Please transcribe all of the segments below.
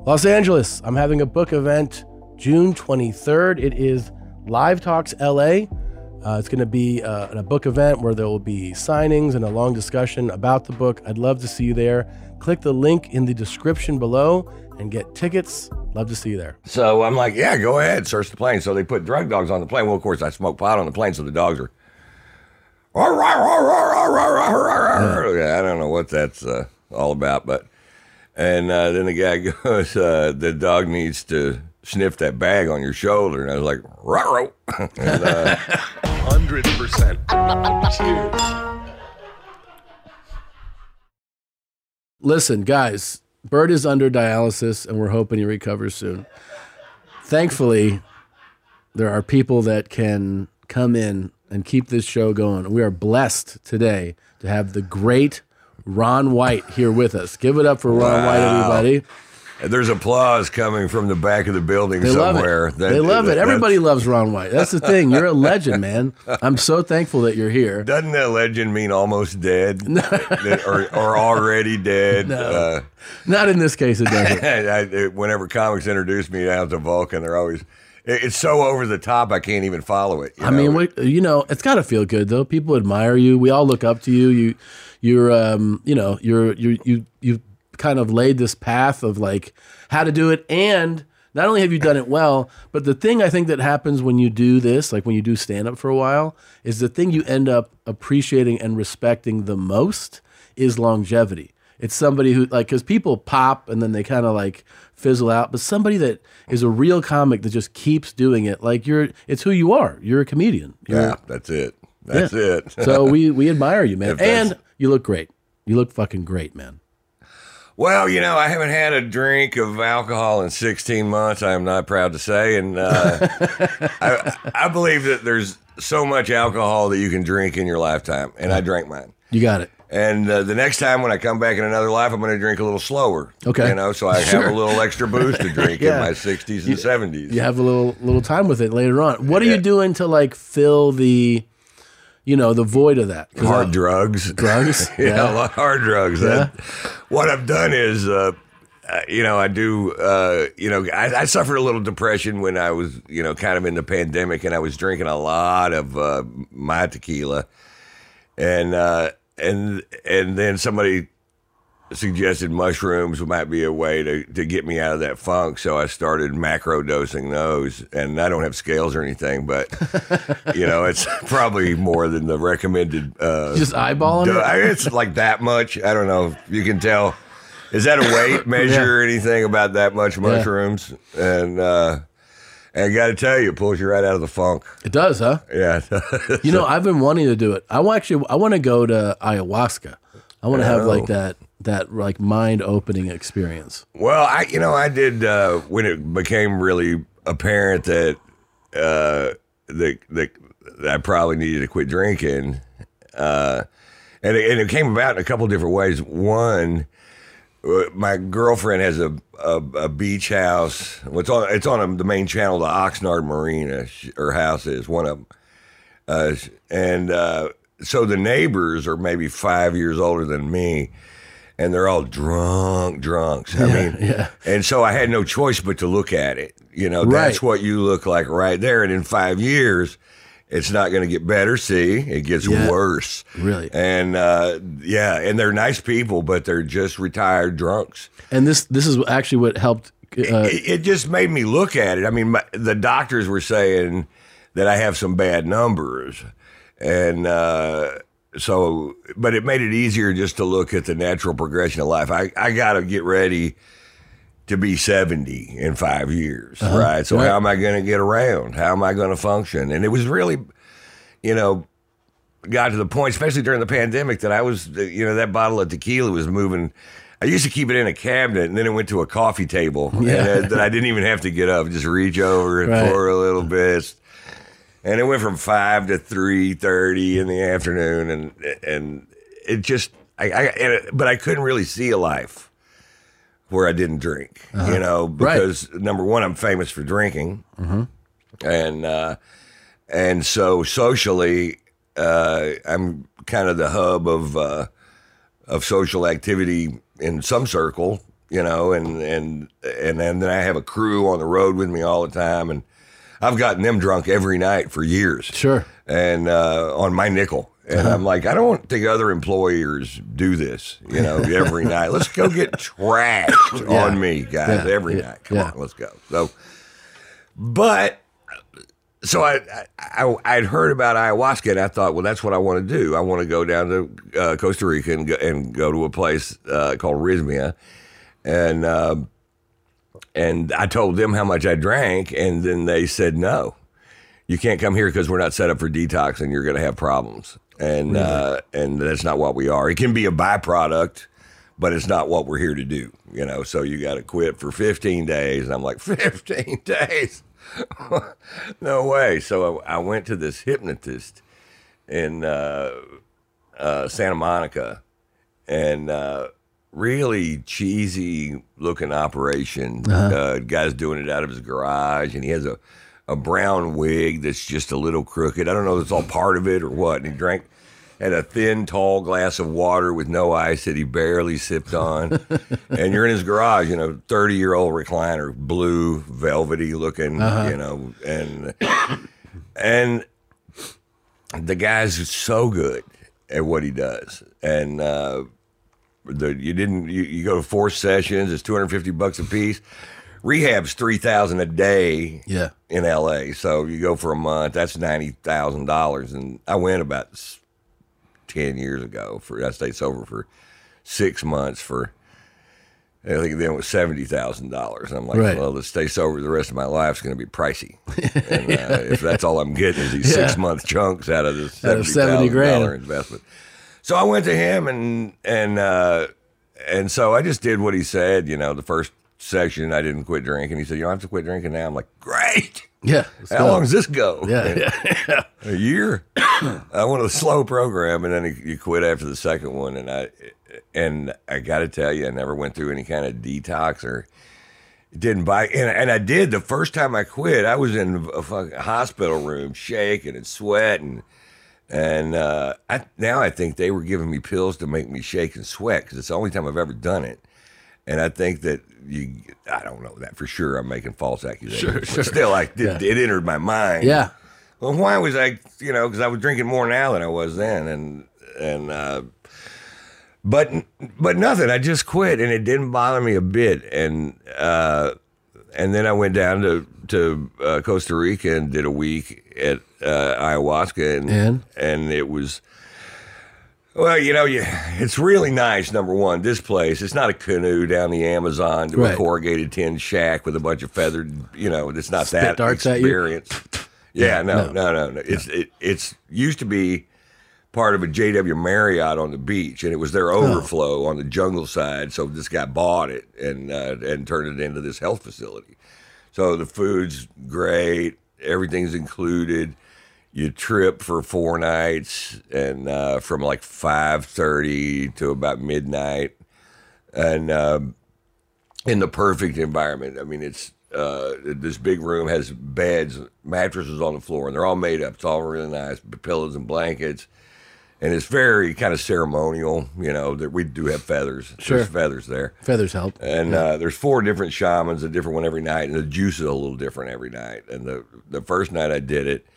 Los Angeles, I'm having a book event June 23rd. It is Live Talks LA. It's going to be a book event where there will be signings and a long discussion about the book. I'd love to see you there. Click the link in the description below and get tickets. Love to see you there. So I'm like, yeah, go ahead, search the plane. So they put drug dogs on the plane. Well, of course, I smoke pot on the plane, so the dogs are... Yeah, I don't know what that's all about, but... And then the guy goes, the dog needs to sniff that bag on your shoulder. And I was like, ruh-roh. 100%. Cheers. Listen, guys, Bert is under dialysis, and we're hoping he recovers soon. Thankfully, there are people that can come in and keep this show going. We are blessed today to have the great Ron White here with us. Give it up for Ron White, everybody. There's applause coming from the back of the building somewhere. They love it. Everybody loves Ron White. That's the thing. You're a legend, man. I'm so thankful that you're here. Doesn't that legend mean almost dead? or already dead? No. Not in this case, it doesn't. Whenever comics introduce me out to Vulcan, they're always... It's so over the top, I can't even follow it. I mean, it's got to feel good, though. People admire you. We all look up to you. You've kind of laid this path of like how to do it, and not only have you done it well, but the thing I think that happens when you do this, like when you do stand up for a while, is the thing you end up appreciating and respecting the most is longevity. It's somebody who, like, because people pop and then they kind of like fizzle out, but somebody that is a real comic that just keeps doing it, like it's who you are. You're a comedian. That's it. That's it. So we admire you, man. And you look great. You look fucking great, man. Well, I haven't had a drink of alcohol in 16 months, I am not proud to say. And I believe that there's so much alcohol that you can drink in your lifetime. And I drank mine. You got it. And the next time when I come back in another life, I'm going to drink a little slower. Okay. So I have a little extra booze to drink in my 60s and 70s. You have a little time with it later on. What are you doing to like fill the void of that? Hard drugs. Drugs? Yeah, a lot of hard drugs. Yeah. What I've done is, I suffered a little depression when I was, kind of in the pandemic, and I was drinking a lot of my tequila. And then somebody suggested mushrooms might be a way to get me out of that funk. So I started macro dosing those, and I don't have scales or anything, but it's probably more than the recommended. Just eyeballing it? It's like that much. I don't know if you can tell. Is that a weight measure or anything about that much mushrooms? And I got to tell you, it pulls you right out of the funk. It does, huh? Yeah. I've been wanting to do it. I want to go to ayahuasca. I want to have like that like mind opening experience. Well, I did when it became really apparent that I probably needed to quit drinking, and it came about in a couple different ways. One, my girlfriend has a beach house. It's on the main channel, the Oxnard Marina. Her house is one of them, so the neighbors are maybe 5 years older than me, and they're all drunks. And so I had no choice but to look at it. That's what you look like right there. And in 5 years, it's not going to get better. See, it gets worse. Really? And and they're nice people, but they're just retired drunks. And this is actually what helped. It just made me look at it. I mean, the doctors were saying that I have some bad numbers. And but it made it easier just to look at the natural progression of life. I got to get ready to be 70 in 5 years, right? So how am I going to get around? How am I going to function? And it was really, got to the point, especially during the pandemic, that I was, that bottle of tequila was moving. I used to keep it in a cabinet, and then it went to a coffee table, and that I didn't even have to get up, just reach over and pour a little bit. And it went from 5 to 3:30 in the afternoon, and it just, but I couldn't really see a life where I didn't drink, because number one, I'm famous for drinking, and so socially, I'm kind of the hub of social activity in some circle, you know, and then I have a crew on the road with me all the time, and I've gotten them drunk every night for years. Sure. And on my nickel. And I'm like, I don't think other employers do this, you know, every night. Let's go get trashed on me, guys, every night. Come on, let's go. So I'd heard about ayahuasca, and I thought, well, that's what I want to do. I want to go down to Costa Rica and go to a place called Rhythmia, and I told them how much I drank, and then they said, no, you can't come here because we're not set up for detox, and you're going to have problems. And that's not what we are. It can be a byproduct, but it's not what we're here to do, you know. So you got to quit for 15 days. And I'm like, 15 days? No way. So I went to this hypnotist in Santa Monica, and really cheesy looking operation. Guy's doing it out of his garage, and he has a brown wig that's just a little crooked. I don't know if it's all part of it or what. And he had a thin, tall glass of water with no ice that he barely sipped on. And you're in his garage, you know, 30-year-old recliner, blue, velvety looking, you know, and the guy's so good at what he does. And you go to 4 sessions, it's $250 a piece. Rehab's $3,000 a day in LA. So you go for a month, that's $90,000. And I went about 10 years ago. I stayed sober for 6 months I think then it was $70,000. I'm like, well, to stay sober the rest of my life is going to be pricey. And if that's all I'm getting is these 6-month chunks out of this $70,000 investment. So I went to him and so I just did what he said, you know, the first section, I didn't quit drinking. He said, you don't have to quit drinking now. I'm like, great. Yeah. How long does this go? Yeah. A year? I went a slow program, and then you quit after the second one. And I got to tell you, I never went through any kind of detox or didn't buy. And I did the first time I quit. I was in a fucking hospital room, shaking and sweating. And now I think they were giving me pills to make me shake and sweat because it's the only time I've ever done it. And I think that I don't know that for sure. I'm making false accusations. Sure. But still, it entered my mind. Yeah. Well, why was I, you know, because I was drinking more now than I was then. But nothing. I just quit, and it didn't bother me a bit. And then I went down to Costa Rica and did a week at ayahuasca. And it was... Well, you know, it's really nice, number one. This place, it's not a canoe down the Amazon to a corrugated tin shack with a bunch of feathered, you know, it's not Spit that darts experience. At you? Yeah, no. It's used to be part of a JW Marriott on the beach, and it was their overflow on the jungle side, so this guy bought it and turned it into this health facility. So the food's great, everything's included. You trip for 4 nights, and from like 5:30 to about midnight, and in the perfect environment. I mean, it's this big room has beds, mattresses on the floor, and they're all made up. It's all really nice, pillows and blankets, and it's very kind of ceremonial. You know, that we do have feathers. Sure, there's feathers there. Feathers help. And there's 4 different shamans, a different one every night, and the juice is a little different every night. And the first night I did it.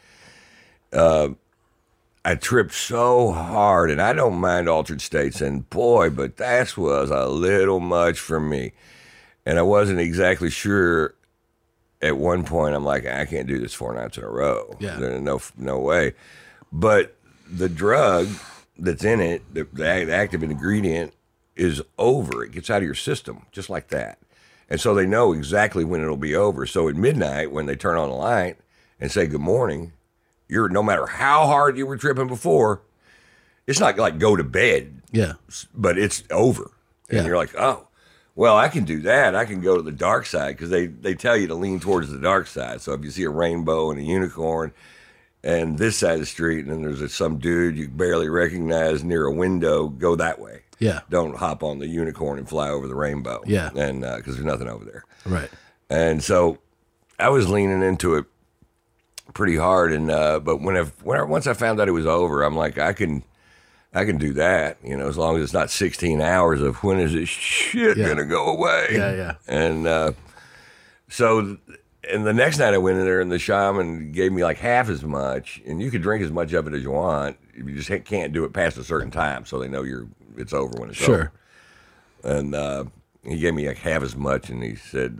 I tripped so hard, and I don't mind altered states, and boy, but that was a little much for me. And I wasn't exactly sure. At one point, I'm like, I can't do this 4 nights in a row. Yeah. There's no way. But the drug that's in it, the active ingredient, is over. It gets out of your system, just like that. And so they know exactly when it'll be over. So at midnight, when they turn on the light and say good morning, no matter how hard you were tripping before, it's not like go to bed. Yeah. But it's over. And you're like, oh, well, I can do that. I can go to the dark side because they tell you to lean towards the dark side. So if you see a rainbow and a unicorn and this side of the street and then there's some dude you barely recognize near a window, go that way. Yeah. Don't hop on the unicorn and fly over the rainbow. Yeah. And because there's nothing over there. Right. And so I was leaning into it pretty hard, and but once I found out it was over, I'm like, I can I can do that, as long as it's not 16 hours of when is this shit going to go away. Yeah. And and the next night I went in there and the shaman gave me like half as much, and you could drink as much of it as you want. You just can't do it past a certain time, so they know it's over when it's over. And he gave me like half as much, and he said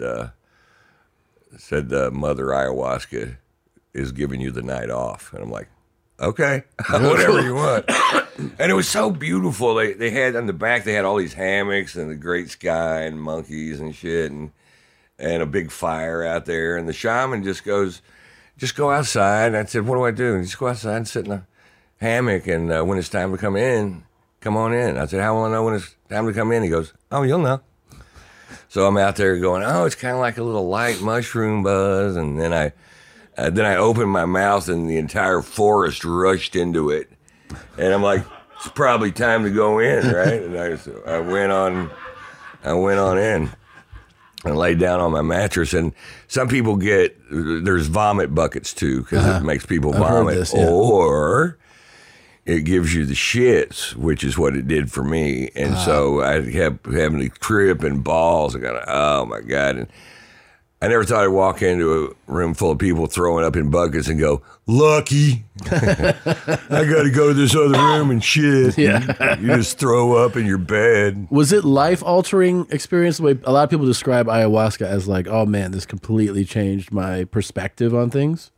Mother Ayahuasca is giving you the night off. And I'm like, okay, whatever you want. And it was so beautiful. They had on the back, they had all these hammocks and the great sky and monkeys and shit, and a big fire out there. And the shaman just goes, just go outside. And I said, what do I do? And just go outside and sit in a hammock, and when it's time to come in, come on in. I said, how will I know when it's time to come in? He goes, oh, you'll know. So I'm out there going, oh, it's kind of like a little light mushroom buzz. And then I opened my mouth, and the entire forest rushed into it. And I'm like, it's probably time to go in, right? And I went on in and laid down on my mattress. And some people there's vomit buckets too, because it makes people vomit. This, yeah. Or it gives you the shits, which is what it did for me. And so I kept having to trip and balls. I got, oh my God. And I never thought I'd walk into a room full of people throwing up in buckets and go, lucky. I got to go to this other room and shit. Yeah. You just throw up in your bed. Was it life-altering experience? The way a lot of people describe ayahuasca as like, oh man, this completely changed my perspective on things.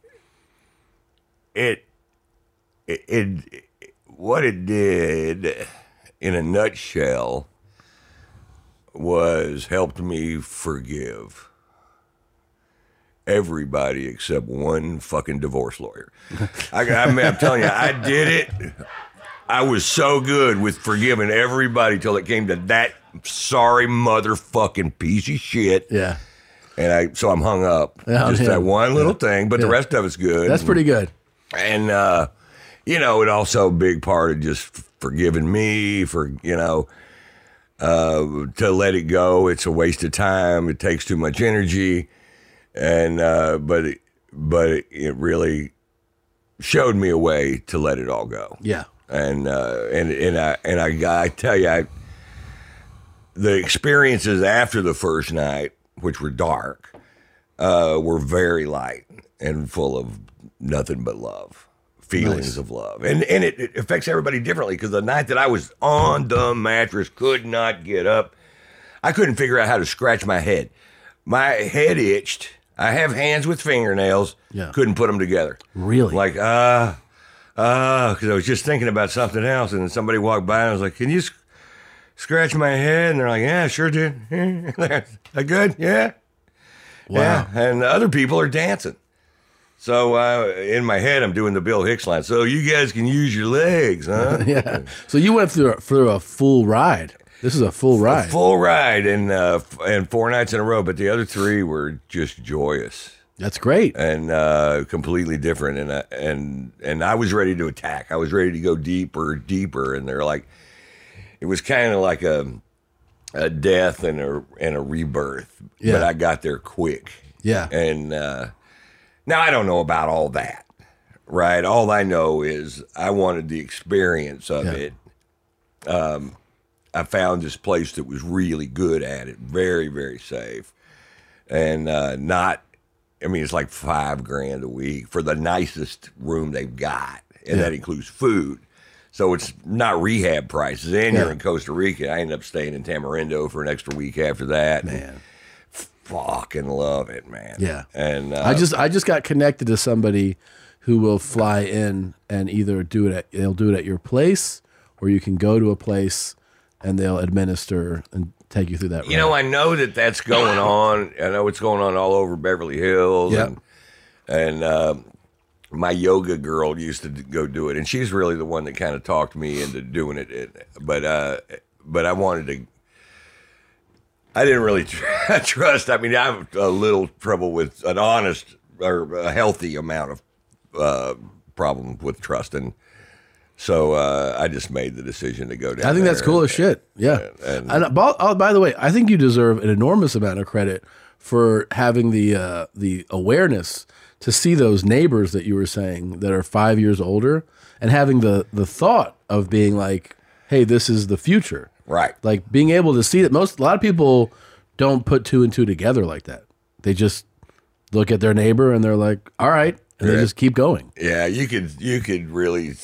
What it did, in a nutshell, was helped me forgive everybody except one fucking divorce lawyer. I'm telling you, I did it. I was so good with forgiving everybody till it came to that sorry motherfucking piece of shit. Yeah. And so I'm hung up. Just that one little thing, but the rest of it's good. That's pretty good. And, it also a big part of just forgiving me for, to let it go. It's a waste of time. It takes too much energy. And but it really showed me a way to let it all go. Yeah. And I tell you, the experiences after the first night, which were dark, were very light and full of nothing but love, feelings of love, and it affects everybody differently. Because the night that I was on the mattress, could not get up, I couldn't figure out how to scratch my head. My head itched. I have hands with fingernails. Yeah. Couldn't put them together. Really? Like, because I was just thinking about something else, and then somebody walked by and I was like, can you scratch my head? And they're like, yeah, sure did. That good? Yeah. Wow. Yeah. And other people are dancing. So in my head, I'm doing the Bill Hicks line. So you guys can use your legs, huh? Yeah. So you went through a full ride. This is a full ride. A full ride, and 4 nights in a row. But the other 3 were just joyous. That's great. And completely different. And I was ready to attack. I was ready to go deeper. And they're like, it was kind of like a death and a rebirth. Yeah. But I got there quick. Yeah. And now I don't know about all that, right? All I know is I wanted the experience of it. I found this place that was really good at it, very, very safe, and it's like $5,000 a week for the nicest room they've got, and that includes food. So it's not rehab prices. And you're in Costa Rica. I ended up staying in Tamarindo for an extra week after that. Man, fucking love it, man. Yeah, and I just got connected to somebody who will fly in and either they'll do it at your place, or you can go to a place and they'll administer and take you through that. I know that's going on. I know it's going on all over Beverly Hills. Yep. And my yoga girl used to go do it, and she's really the one that kind of talked me into doing it. But I wanted to. I didn't really trust. I mean, I have a little trouble with an honest or a healthy amount of problem with trust, and so I just made the decision to go down. I think that's cool as shit. Yeah. And by the way, I think you deserve an enormous amount of credit for having the awareness to see those neighbors that you were saying that are 5 years older and having the thought of being like, hey, this is the future. Right. Like being able to see that a lot of people don't put two and two together like that. They just look at their neighbor and they're like, all right. And they just keep going. Yeah. You could really,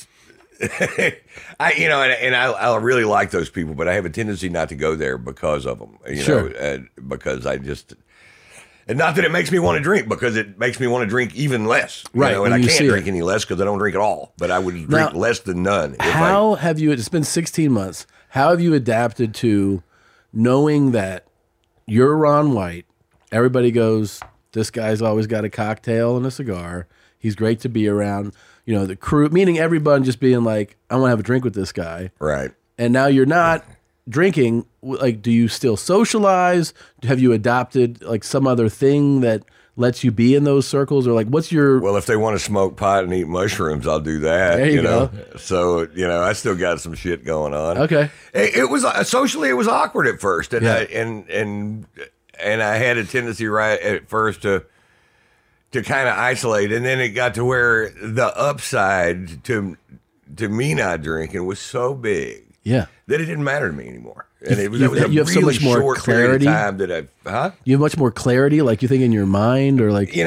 I really like those people, but I have a tendency not to go there because of them, know, because I just, and not that it makes me want to drink, because it makes me want to drink even less. Right. And I can't drink any less because I don't drink at all, but I would drink less than none. How have you, it's been 16 months, how have you adapted to knowing that you're Ron White, everybody goes, this guy's always got a cocktail and a cigar, he's great to be around, the crew, meaning everyone just being like, I want to have a drink with this guy. Right. And now you're not drinking, like, do you still socialize? Have you adopted like some other thing that lets you be in those circles, or like what's your? Well, if they want to smoke pot and eat mushrooms, I'll do that. There you go. So I still got some shit going on. Okay. It was socially, it was awkward at first, and I had a tendency right at first to kind of isolate, and then it got to where the upside to me not drinking was so big. Yeah. That it didn't matter to me anymore. And it was, you a have really so much more short clarity. period of time that You have much more clarity, like you think in your mind, or like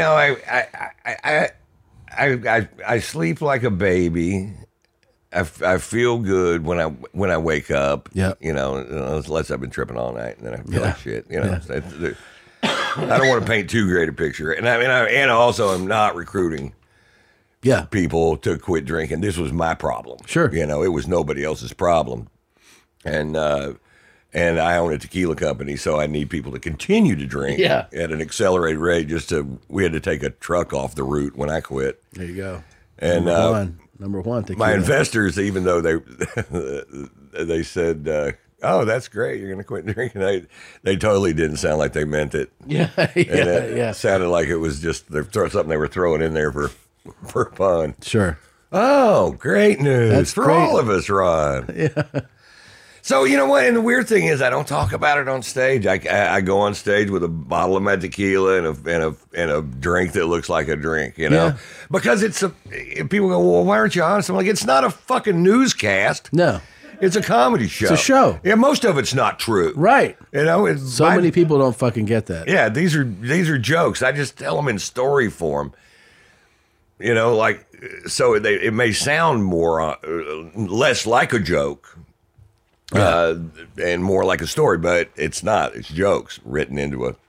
I sleep like a baby. I feel good when I wake up. Yeah. Unless I've been tripping all night and then I feel like shit. I don't want to paint too great a picture, and and also I'm not recruiting. Yeah. People to quit drinking. This was my problem. Sure. It was nobody else's problem. And I own a tequila company, so I need people to continue to drink at an accelerated rate. We had to take a truck off the route when I quit. There you go. And number one tequila. my investors, even though they said, oh, that's great, you're going to quit drinking, they totally didn't sound like they meant it. Yeah. It sounded like it was just something they were throwing in there for fun. Sure. Oh, great news. That's for great. all of us, Ron. Yeah. So, you know what? And the weird thing is, I don't talk about it on stage. I go on stage with a bottle of my tequila and a drink that looks like a drink, because people go, well, why aren't you honest? I'm like, it's not a fucking newscast. No. It's a comedy show. It's a show. Yeah, most of it's not true. Right. It's many people don't fucking get that. Yeah, these are jokes. I just tell them in story form. So it may sound more less like a joke, and more like a story, but it's not. It's jokes written into a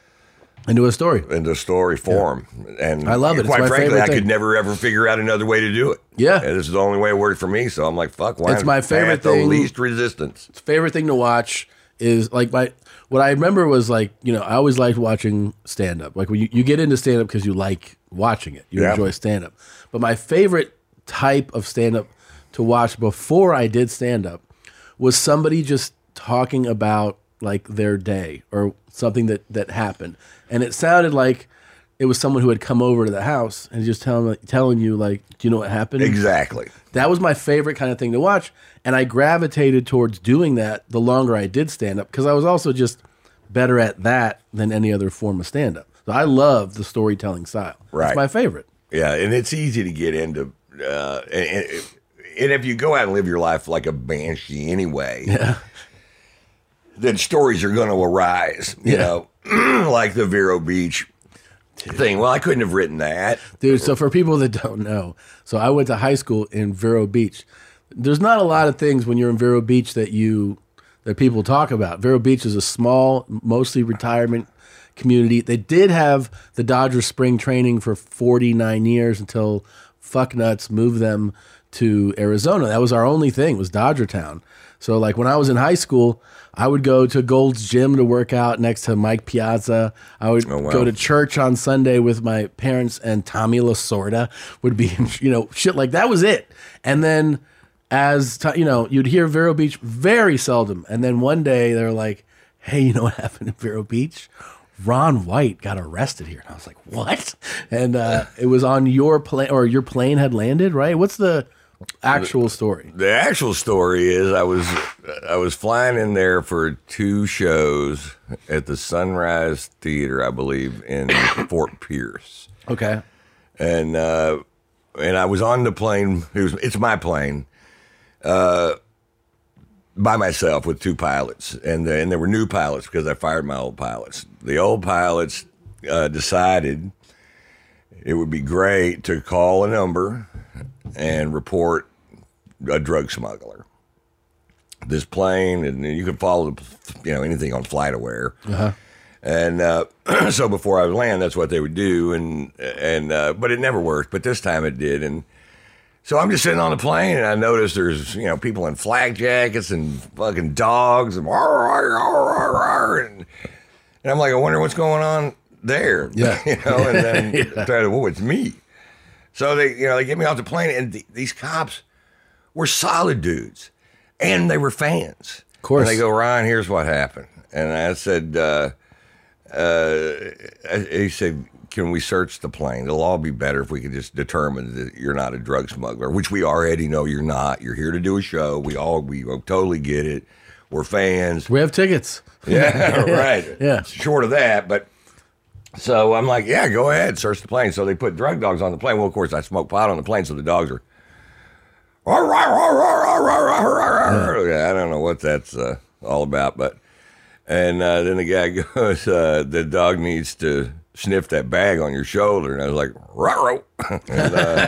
story form, and I love it. It's Quite my frankly, favorite I thing. could never ever figure out another way to do it. Yeah. And this is the only way it worked for me. So I'm like, fuck. Why? It's my favorite path of thing. least resistance. Favorite thing to watch is like what I remember was like, I always liked watching stand up. Like when you get into stand up because you like watching it, you enjoy stand up. But my favorite type of stand up to watch before I did stand up was somebody just talking about like their day or something that happened. And it sounded like it was someone who had come over to the house and just telling you like, do you know what happened? Exactly. That was my favorite kind of thing to watch. And I gravitated towards doing that the longer I did stand up because I was also just better at that than any other form of stand up. So I love the storytelling style. Right. It's my favorite. Yeah, and it's easy to get into. And if you go out and live your life like a banshee anyway, then stories are going to arise. You know, like the Vero Beach thing. Well, I couldn't have written that, dude. So for people that don't know, so I went to high school in Vero Beach. There's not a lot of things when you're in Vero Beach that people talk about. Vero Beach is a small, mostly retirement community. They did have the Dodgers spring training for 49 years until fucknuts moved them to Arizona. That was our only thing, was Dodger Town. So like when I was in high school, I would go to Gold's Gym to work out next to Mike Piazza. I would go to church on Sunday with my parents, and Tommy Lasorda would be, shit like that was it. And then you'd hear Vero Beach very seldom. And then one day they're like, hey, you know what happened in Vero Beach? Ron White got arrested here. And I was like, what? And it was on your plane, or your plane had landed, right? What's the Actual story. The actual story is I was flying in there for 2 shows at the Sunrise Theater, I believe, in Fort Pierce. Okay. And I was on the plane. It's my plane, by myself with 2 pilots, and there were new pilots because I fired my old pilots. The old pilots decided it would be great to call a number and report a drug smuggler. This plane, and you can follow anything on FlightAware. Uh-huh. And so before I would land, that's what they would do, and but it never worked. But this time it did, and so I'm just sitting on the plane, and I noticed there's people in flak jackets and fucking dogs and and I'm like, I wonder what's going on there. Yeah, and then it's me. So they get me off the plane, and these cops were solid dudes, and they were fans. Of course. And they go, Ryan, here's what happened, and I said. He said, can we search the plane? It'll all be better if we could just determine that you're not a drug smuggler, which we already know you're not. You're here to do a show. We totally get it. We're fans. We have tickets. Yeah, right. Yeah. Short of that, but so I'm like, yeah, go ahead, search the plane. So they put drug dogs on the plane. Well, of course, I smoke pot on the plane, so the dogs are. Yeah, I don't know what that's all about, but. And then the guy goes, the dog needs to sniff that bag on your shoulder. And I was like, ruh-roh. And,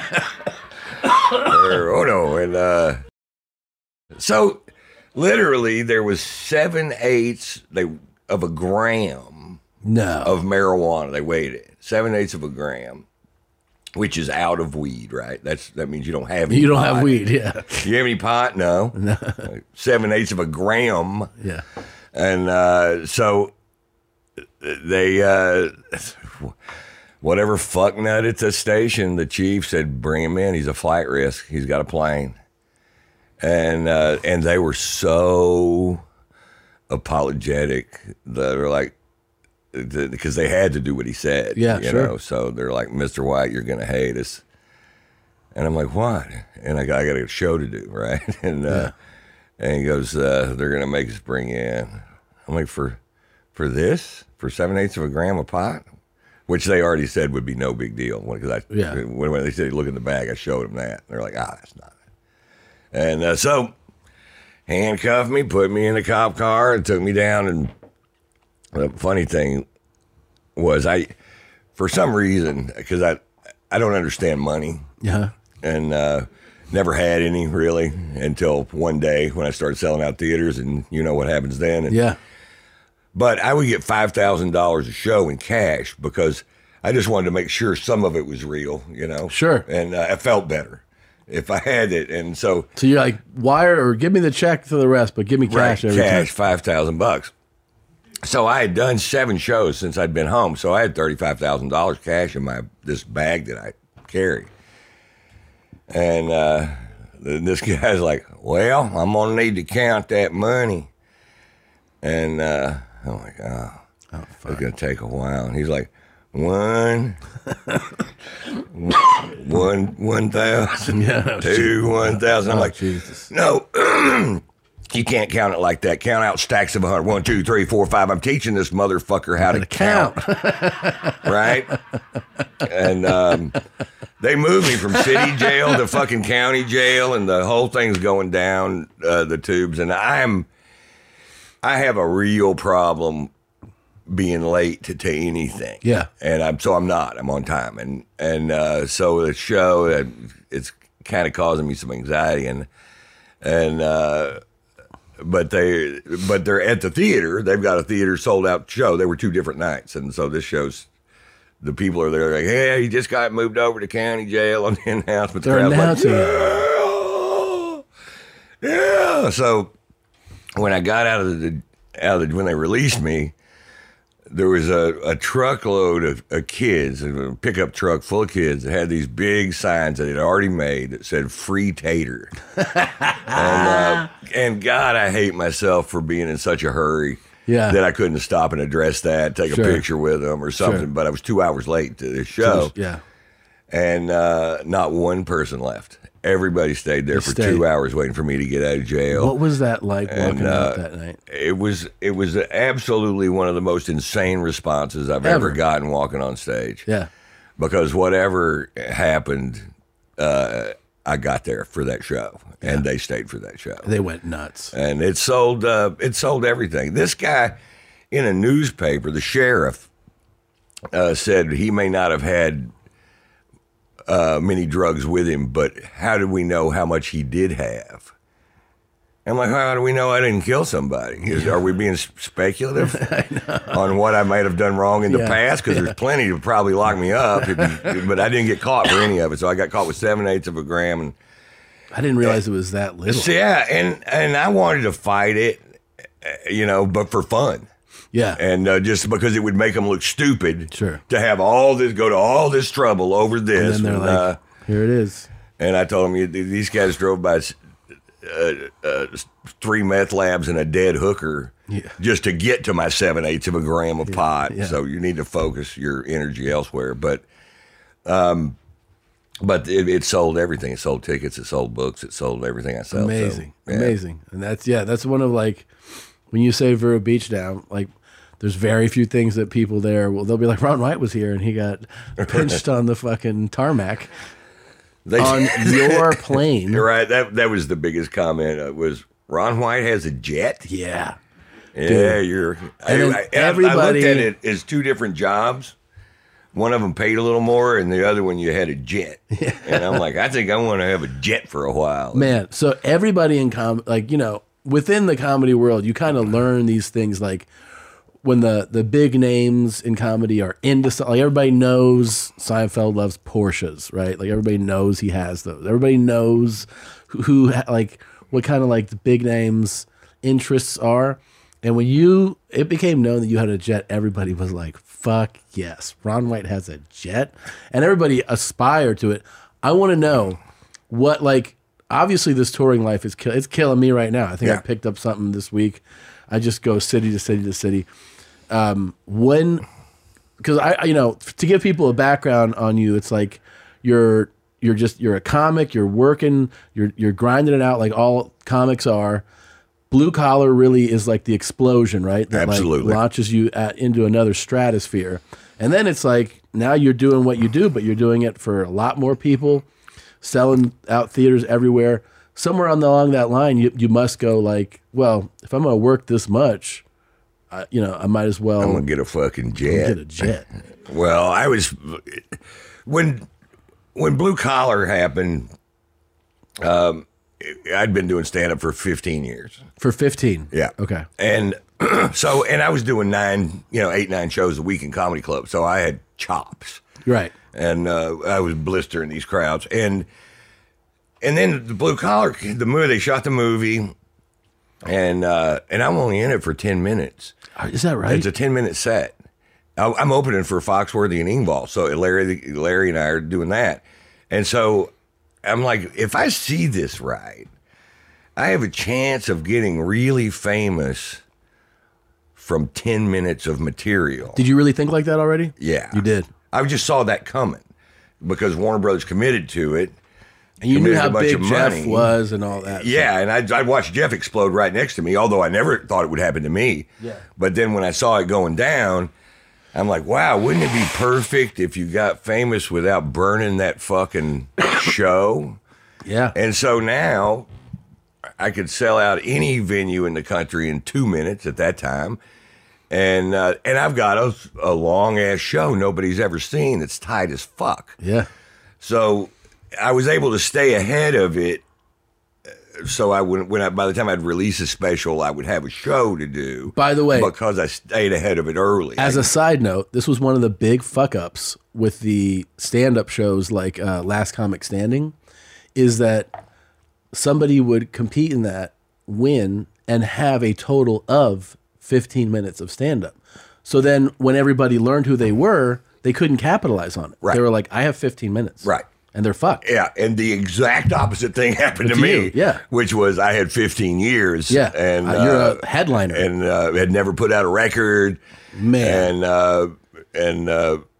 oh no. And so literally there was 7/8 of a gram of marijuana. They weighed it. 7/8 of a gram, which is out of weed, right? That means you don't have any pot. Have weed, yeah. Do you have any pot? No. 7/8 of a gram. Yeah. And so they, whatever fucknut at the station, the chief said, bring him in. He's a flight risk. He's got a plane. And they were so apologetic. They were like, because they had to do what he said. Yeah, you sure. know? So they're like, Mr. White, you're going to hate us. And I'm like, what? And I got a show to do, right? And he goes, they're going to make us bring you in. I'm like, for this? For 7/8 of a gram of pot? Which they already said would be no big deal. When they said, look in the bag, I showed them that. They're like, that's not it. And so handcuffed me, put me in the cop car, and took me down. And the funny thing was for some reason, because I don't understand money. Yeah. And never had any, really, until one day when I started selling out theaters, and you know what happens then. And, but I would get $5,000 a show in cash because I just wanted to make sure some of it was real, Sure. And I felt better if I had it. And so you're like, wire or give me the check for the rest, but give me cash every time. Cash, $5,000. So I had done 7 shows since I'd been home, so I had $35,000 cash in this bag that I carry. And this guy's like, well, I'm going to need to count that money. And I'm like, it's going to take a while. And he's like, 1,000, 2, 1,000. I'm like, Jesus. No, you can't count it like that. Count out stacks of 100. 1, 2, 3, 4, 5. I'm teaching this motherfucker how to count. Right? And they moved me from city jail to fucking county jail, and the whole thing's going down the tubes. And I have a real problem being late to anything. Yeah. And I'm not. I'm on time. And so the show, it's kind of causing me some anxiety. But they're at the theater. They've got a theater sold out show. They were 2 different nights. And so this show's, the people are there like, hey, he just got moved over to county jail on the announcement. They're announcing it. Yeah. So when I got out of when they released me, there was a truckload of kids, a pickup truck full of kids that had these big signs that they'd already made that said free tater. And God, I hate myself for being in such a hurry that I couldn't stop and address that, take a picture with them or something. But I was 2 hours late to this show. Yeah. and not one person left. Everybody stayed there for 2 hours waiting for me to get out of jail. What was that like walking out that night? It was absolutely one of the most insane responses I've ever gotten walking on stage. Yeah. Because whatever happened, I got there for that show, and they stayed for that show. They went nuts. And it sold everything. This guy in a newspaper, the sheriff, said he may not have had many drugs with him, but how do we know how much he did have? I'm like, how do we know I didn't kill somebody? Are we being speculative on what I might have done wrong in the past? Because there's plenty to probably lock me up, but I didn't get caught for any of it. So I got caught with 7/8 of a gram. And I didn't realize it was that little. So, yeah, and I wanted to fight it, but for fun. Yeah. And just because it would make them look stupid to have go to all this trouble over this. And then they're like, here it is. And I told them, these guys drove by 3 meth labs and a dead hooker just to get to my 7/8 of a gram of pot. Yeah. So you need to focus your energy elsewhere. But it sold everything. It sold tickets. It sold books. It sold everything I sold. Amazing. So, yeah. Amazing. And that's one of like, when you say Vero Beach now, like, there's very few things that people there they'll be like, Ron White was here and he got pinched on the fucking tarmac on your plane. You're right. That was the biggest comment. Was Ron White has a jet? Yeah. Yeah, dude. I looked at it as 2 different jobs. One of them paid a little more, and the other one you had a jet. Yeah. And I'm like, I think I want to have a jet for a while. Man, so everybody in within the comedy world, you kind of learn these things like when the big names in comedy are into something. Like everybody knows Seinfeld loves Porsches, right? Like everybody knows he has those. Everybody knows who like what kind of like the big names interests are. And when it became known that you had a jet, everybody was like, fuck yes, Ron White has a jet. And everybody aspired to it. I want to know what, like, obviously this touring life it's killing me right now. I think I picked up something this week. I just go city to city to city. Because to give people a background on you, it's like you're a comic, you're working, you're grinding it out like all comics are. Blue Collar really is like the explosion, right? That Absolutely. Like launches you into another stratosphere. And then it's like now you're doing what you do, but you're doing it for a lot more people, selling out theaters everywhere. Somewhere along that line, you must go like, well, if I'm going to work this much, I might as well. I'm going to get a fucking jet. Get a jet. Well, I was when Blue Collar happened. I'd been doing stand-up for 15 years. For 15? Yeah. Okay. And and I was doing 8, 9 shows a week in comedy clubs, so I had chops. Right. And I was blistering these crowds. And then the Blue Collar, the movie, they shot the movie, and I'm only in it for 10 minutes. Is that right? It's a 10-minute set. I'm opening for Foxworthy and Ingvall, so Larry and I are doing that. And so I'm like, if I see this right, I have a chance of getting really famous from 10 minutes of material. Did you really think like that already? Yeah. You did? I just saw that coming because Warner Brothers committed to it. And you knew how big Jeff was and all that. Yeah, and I watched Jeff explode right next to me, although I never thought it would happen to me. Yeah. But then when I saw it going down, I'm like, wow, wouldn't it be perfect if you got famous without burning that fucking show? Yeah. And so now I could sell out any venue in the country in 2 minutes at that time. And I've got a long-ass show nobody's ever seen that's tight as fuck. Yeah. So I was able to stay ahead of it. So by the time I'd release a special, I would have a show to do. By the way, because I stayed ahead of it early. As a side note, this was one of the big fuck-ups with the stand-up shows like Last Comic Standing, is that somebody would compete in that, win, and have a total of 15 minutes of stand-up. So then when everybody learned who they were, they couldn't capitalize on it. Right. They were like, I have 15 minutes. Right. And they're fucked. Yeah, and the exact opposite thing happened to me. Yeah. Which was I had 15 years. Yeah. And you're a headliner. And had never put out a record. Man. And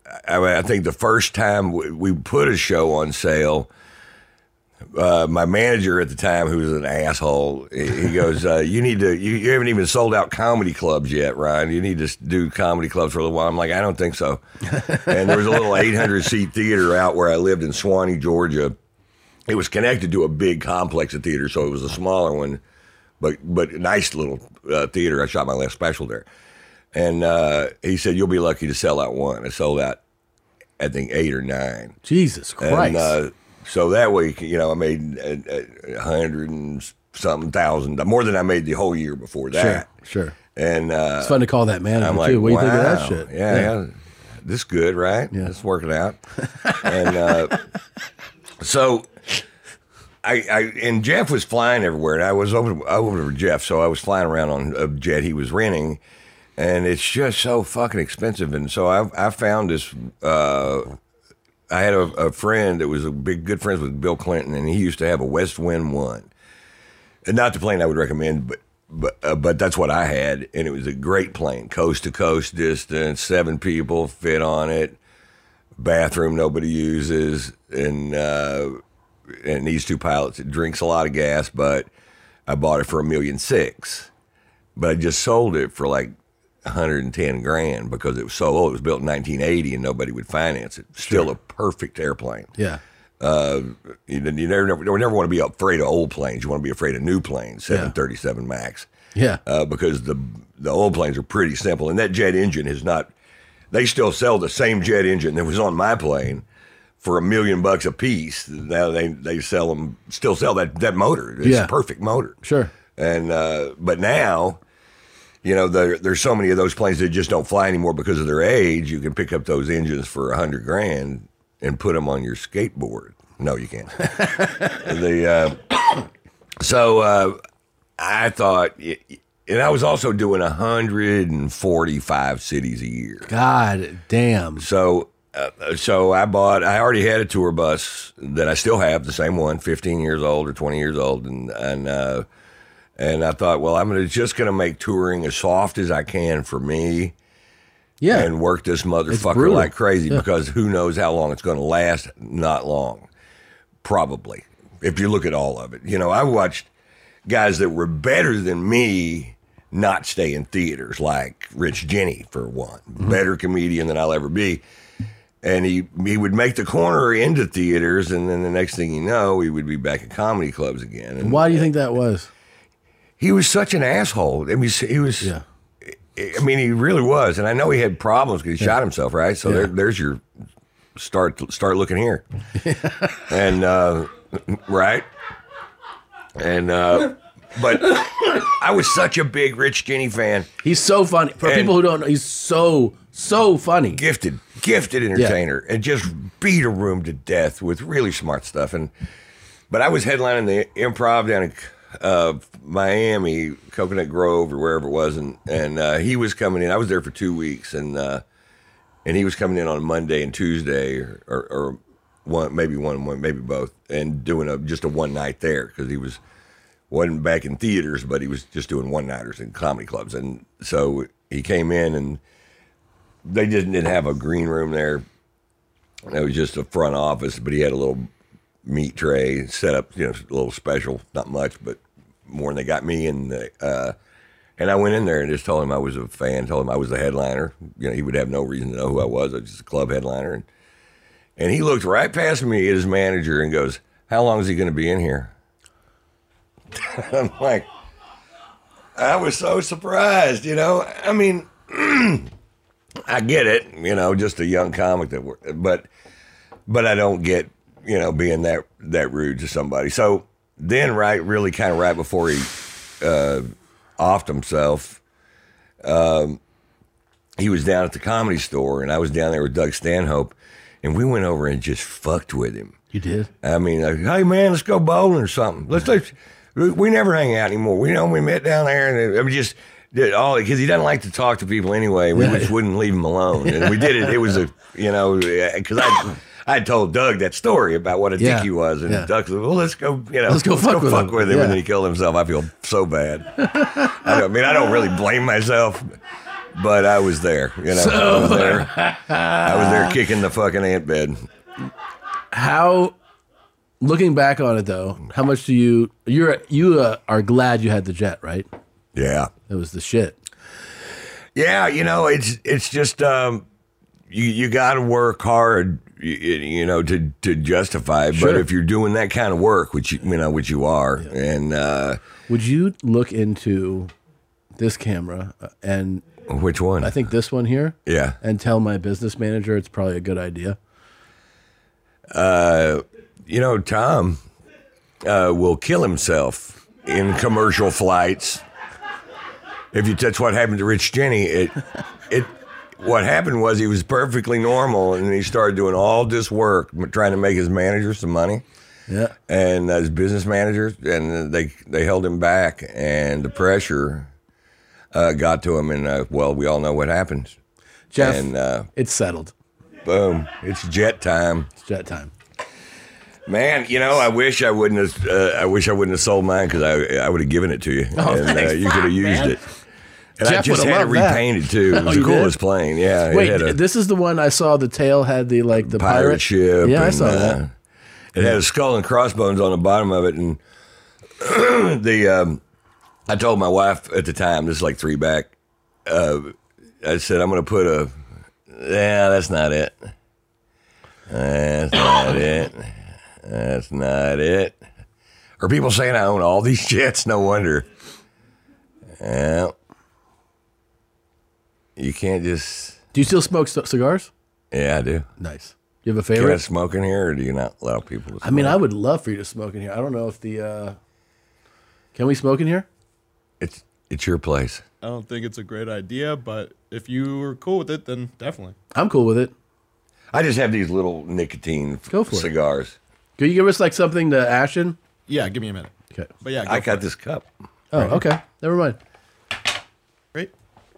I think the first time we put a show on sale, my manager at the time, who was an asshole, he goes, you haven't even sold out comedy clubs yet, Ryan. You need to do comedy clubs for a little while. I'm like, I don't think so. And there was a little 800-seat theater out where I lived in Swanee, Georgia. It was connected to a big complex of theater, so it was a smaller one, but a nice little theater. I shot my last special there. And he said, you'll be lucky to sell out one. I sold out, I think, 8 or 9. Jesus Christ. And, so that way, I made 100 and something thousand, more than I made the whole year before that. Sure. And it's fun to call that manager, I'm like, too. What do you think of that wow, shit? Yeah. This is good, right? Yeah. It's working out. And so and Jeff was flying everywhere, and I was over to Jeff, so I was flying around on a jet he was renting, and it's just so fucking expensive. And so I found this. I had a friend that was good friends with Bill Clinton, and he used to have a West Wind 1. And not the plane I would recommend, but that's what I had, and it was a great plane, coast to coast distance, 7 people fit on it, bathroom nobody uses, and these 2 pilots. It drinks a lot of gas, but I bought it for $1.6 million, but I just sold it for like $110,000 because it was so old. It was built in 1980 and nobody would finance it. Still a perfect airplane. Yeah. You never want to be afraid of old planes. You want to be afraid of new planes, 737 MAX. Yeah. Because the old planes are pretty simple, and that jet engine is not. They still sell the same jet engine that was on my plane for $1 million a piece. Now they still sell that motor. It's a perfect motor. Sure. And but now, there's so many of those planes that just don't fly anymore because of their age. You can pick up those engines for $100,000 and put them on your skateboard. No, you can't. So I thought, and I was also doing 145 cities a year. God damn. So I already had a tour bus that I still have, the same one, 15 years old or 20 years old, and I thought, well, I'm just going to make touring as soft as I can for me. Yeah. And work this motherfucker like crazy because who knows how long it's going to last? Not long. Probably. If you look at all of it. I watched guys that were better than me not stay in theaters, like Rich Jenney, for one. Mm-hmm. Better comedian than I'll ever be. And he would make the corner into theaters, and then the next thing you know, he would be back at comedy clubs again. And why do you think that was? He was such an asshole. I mean, he was... Yeah. I mean, he really was, and I know he had problems because he shot himself, right? So there's your start looking here, and right, and but I was such a big Rich Jenney fan. He's so funny. For people who don't know, he's so funny. Gifted entertainer, and just beat a room to death with really smart stuff. But I was headlining the Improv down in Miami, Coconut Grove, or wherever it was, and he was coming in. I was there for 2 weeks, and he was coming in on Monday and Tuesday, or one, maybe both, and doing just a one night there because he wasn't back in theaters, but he was just doing one nighters in comedy clubs, and so he came in, and they didn't have a green room there. It was just a front office, but he had a little meat tray set up, a little special, not much, but more than they got me. And I went in there and just told him I was a fan, told him I was the headliner. He would have no reason to know who I was. I was just a club headliner. And he looked right past me at his manager and goes, "How long is he going to be in here?" I'm like, I was so surprised, I mean, I get it, just a young comic but I don't get, being that rude to somebody. So then really kind of right before he offed himself, he was down at the Comedy Store, and I was down there with Doug Stanhope, and we went over and just fucked with him. You did? I mean, like, hey man, let's go bowling or something. We never hang out anymore. We met down there, and we just did all because he doesn't like to talk to people anyway. We just wouldn't leave him alone, and we did it. It was because I had told Doug that story about what a dick he was, and Doug said, "Well, let's go fuck with him." And then he killed himself. I feel so bad. I don't really blame myself, but I was there. I was there. I was there kicking the fucking ant bed. How, looking back on it though, how much do you are glad you had the jet, right? Yeah. It was the shit. Yeah, it's just you got to work hard, to justify. Sure. But if you're doing that kind of work, which you are, and would you look into this camera and which one? I think this one here, Yeah. and tell my business manager it's probably a good idea. Tom will kill himself in commercial flights. That's what happened to Rich Jenny. What happened was he was perfectly normal, and he started doing all this work, trying to make his manager some money. Yeah. And his business manager, and they held him back, and the pressure got to him, and we all know what happened. Jeff, and it's settled. Boom! It's jet time. It's jet time. Man, I wish I wouldn't have sold mine, because I would have given it to you, and you could have used it. And Jeff I just would've had it loved that. repainted too. It was Oh, the you coolest plane. Yeah. Wait, it had this is the one I saw. The tail had the pirate ship. Yeah, I and, saw that. It had a skull and crossbones on the bottom of it, and I told my wife at the time, this is like 3 back. I said, I'm going to put that's not it. That's not it. That's not it. Are people saying I own all these jets? No wonder. Yeah. You can't just... Do you still smoke cigars? Yeah, I do. Nice. You have a Can I favorite? smoke in here, or do you not allow people to smoke? I mean, I would love for you to smoke in here. I don't know if can we smoke in here? It's your place. I don't think it's a great idea, but if you were cool with it, then definitely. I'm cool with it. I just have these little nicotine Go for it. cigars. Can you give us like something to Ashton? Yeah, give me a minute. Okay. But yeah, I got this cup. Oh, okay. Never mind. great.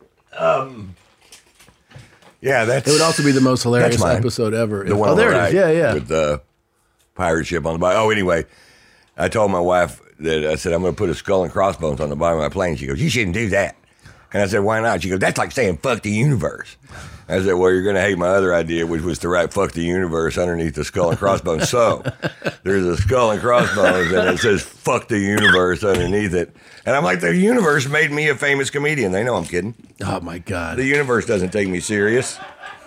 Yeah, that's... It would also be the most hilarious That's mine. episode ever. the one there on the it right, is. Yeah, yeah. With the pirate ship on the bottom. Oh, anyway, I told my wife that I said, I'm going to put a skull and crossbones on the bottom of my plane. She goes, you shouldn't do that. And I said, why not? She goes, that's like saying fuck the universe. I said, well, you're going to hate my other idea, which was to write fuck the universe underneath the skull and crossbones. So there's a skull and crossbones, and it says fuck the universe underneath it. And I'm like, the universe made me a famous comedian. They know I'm kidding. Oh my God. The universe doesn't take me serious.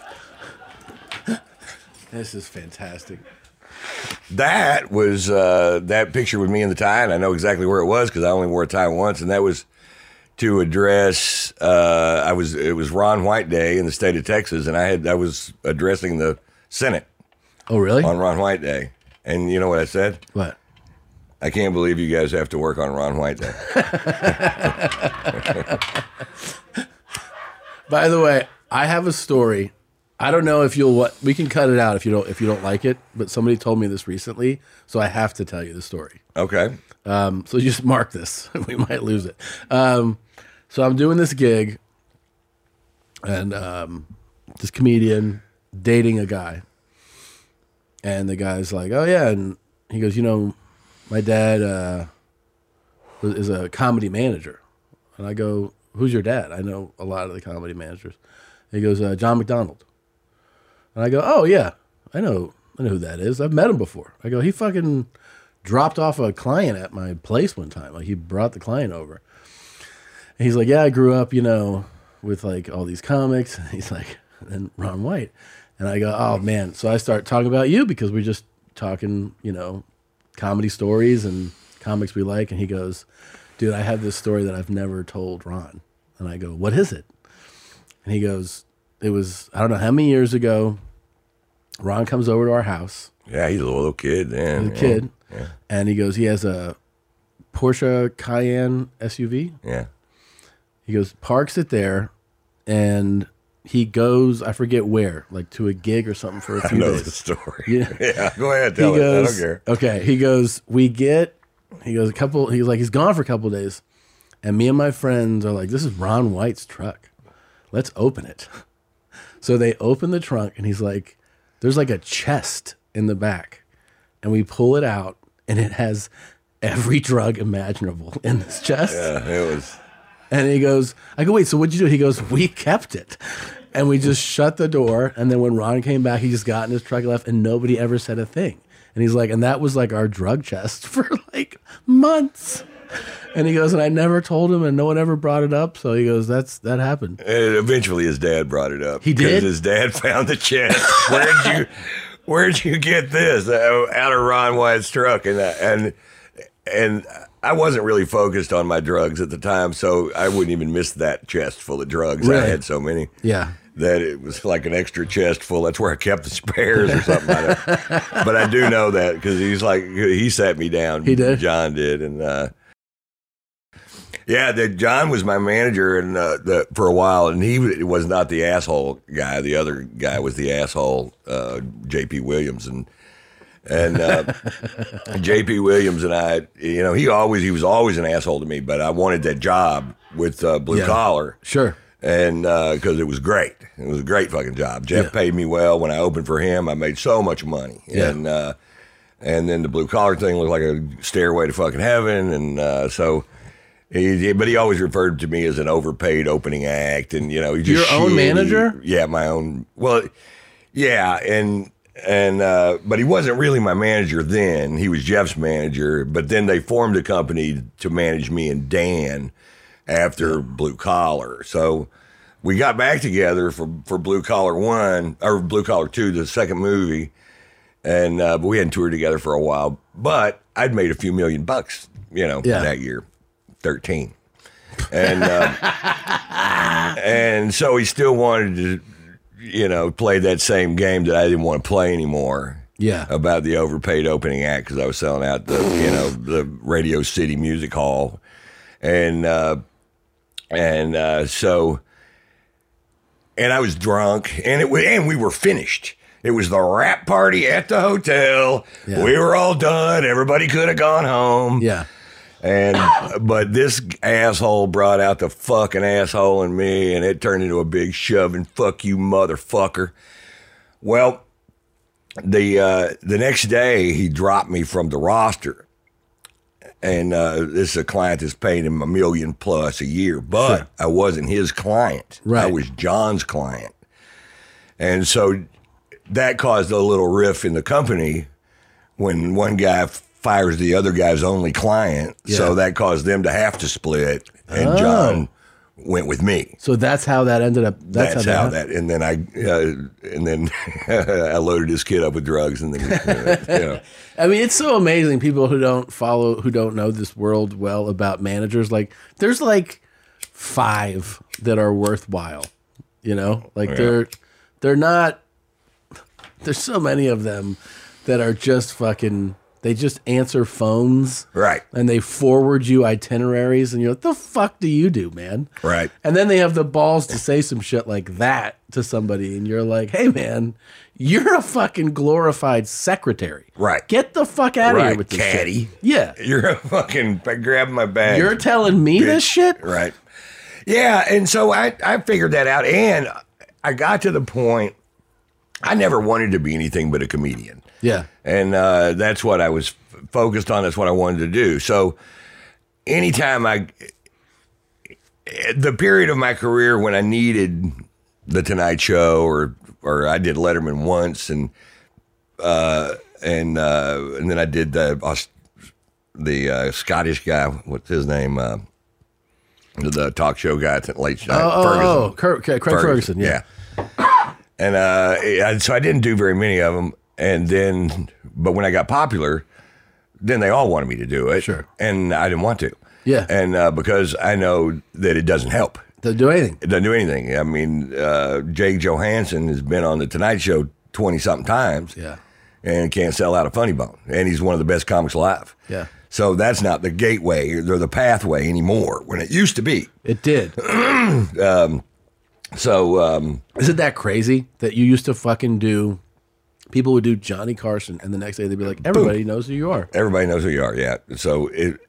This is fantastic. That was that picture with me in the tie, and I know exactly where it was because I only wore a tie once, and that was to address. It was Ron White Day in the state of Texas, and I was addressing the Senate Oh, really? on Ron White Day, and you know what I said? What? I can't believe you guys have to work on Ron White Day. By the way, I have a story. I don't know if we can cut it out if you don't like it, but somebody told me this recently, so I have to tell you the story. Okay. So just mark this. We might lose it. So I'm doing this gig, and this comedian dating a guy, and the guy's like, "Oh yeah," and he goes, "My dad is a comedy manager," and I go, "Who's your dad?" I know a lot of the comedy managers. And he goes, "John McDonald," and I go, "Oh yeah, I know who that is. I've met him before." I go, "He fucking dropped off a client at my place one time. Like he brought the client over." And he's like, "Yeah, I grew up, with like all these comics." And he's like, "And Ron White." And I go, "Oh man." So I start talking about you because we're just talking, comedy stories and comics we like. And he goes, "Dude, I have this story that I've never told Ron." And I go, "What is it?" And he goes, "It was, I don't know how many years ago. Ron comes over to our house." Yeah, he's a little kid then. He's a kid. Yeah. And he goes, he has a Porsche Cayenne SUV. Yeah. He goes, parks it there, and he goes, I forget where, like to a gig or something for a few I know days. the story. Yeah. Yeah, go ahead, tell it. I don't care. Okay. He goes, he's gone for a couple of days, and me and my friends are like, this is Ron White's truck. Let's open it. So they open the trunk, and he's like, there's like a chest in the back, and we pull it out, and it has every drug imaginable in this chest. Yeah, it was. And he goes, I go, wait, so what'd you do? He goes, we kept it. And we just shut the door. And then when Ron came back, he just got in his truck and left, and nobody ever said a thing. And he's like, and that was like our drug chest for like months. And he goes, and I never told him, and no one ever brought it up. So he goes, that happened. And eventually his dad brought it up. He did? Because his dad found the chest. Where'd you get this? Out of Ron Wyatt's truck. And I wasn't really focused on my drugs at the time, so I wouldn't even miss that chest full of drugs. Really? I had so many. Yeah. That it was like an extra chest full. That's where I kept the spares or something like that. But I do know that because he sat me down. He did? John did. And John was my manager and for a while, and he was not the asshole guy. The other guy was the asshole, J.P. Williams. And J.P. Williams and I, he was always an asshole to me, but I wanted that job with Blue Collar. Sure. And because it was great. It was a great fucking job. Jeff paid me well. When I opened for him, I made so much money. Yeah. And then the Blue Collar thing looked like a stairway to fucking heaven. And but he always referred to me as an overpaid opening act. And, he just Your own manager? Yeah, my own. Well, yeah. But he wasn't really my manager then. He was Jeff's manager. But then they formed a company to manage me and Dan after Blue Collar. So we got back together for Blue Collar 1 or Blue Collar 2, the second movie. And but we hadn't toured together for a while. But I'd made a few $1 million, that year, 13. And and so he still wanted to, play that same game that I didn't want to play anymore. Yeah. About the overpaid opening act because I was selling out the Radio City Music Hall. And I was drunk, and we were finished. It was the rap party at the hotel. Yeah. We were all done. Everybody could have gone home. Yeah. But this asshole brought out the fucking asshole in me, and it turned into a big shoving fuck you, motherfucker. Well, the next day he dropped me from the roster. And this is a client that's paying him $1 million plus a year, but sure. I wasn't his client. Right. I was John's client. And so that caused a little riff in the company when one guy fires the other guy's only client. Yeah. So that caused them to have to split, and John went with me. So that's how that ended up. That's how that. And then I loaded this kid up with drugs, and then I mean, it's so amazing. People who don't know this world well about managers, like there's like 5 that are worthwhile. They're not. There's so many of them that are just fucking. They just answer phones. Right. And they forward you itineraries, and you're like, the fuck do you do, man? Right. And then they have the balls to say some shit like that to somebody, and you're like, hey, man, you're a fucking glorified secretary. Right. Get the fuck out of here with this caddy. shit. Yeah. You're a fucking grabbing my bag. You're telling me this shit? Right. Yeah, and so I figured that out, and I got to the point, I never wanted to be anything but a comedian. Yeah. And that's what I was focused on. That's what I wanted to do. So anytime the period of my career when I needed the Tonight Show or I did Letterman once and then I did the Scottish guy, what's his name? The talk show guy at Late Ferguson. Craig Ferguson. Yeah. And so I didn't do very many of them. And then, but when I got popular, then they all wanted me to do it. Sure. And I didn't want to. Yeah. And because I know that it doesn't help. Doesn't do anything. It doesn't do anything. I mean, Jake Johansson has been on the Tonight Show 20-something times. Yeah. And can't sell out a funny bone. And he's one of the best comics alive. Yeah. So that's not the gateway or the pathway anymore when it used to be. It did. Isn't that crazy that you used to fucking do? People would do Johnny Carson, and the next day they'd be like, "Everybody knows who you are." Everybody knows who you are. Yeah. So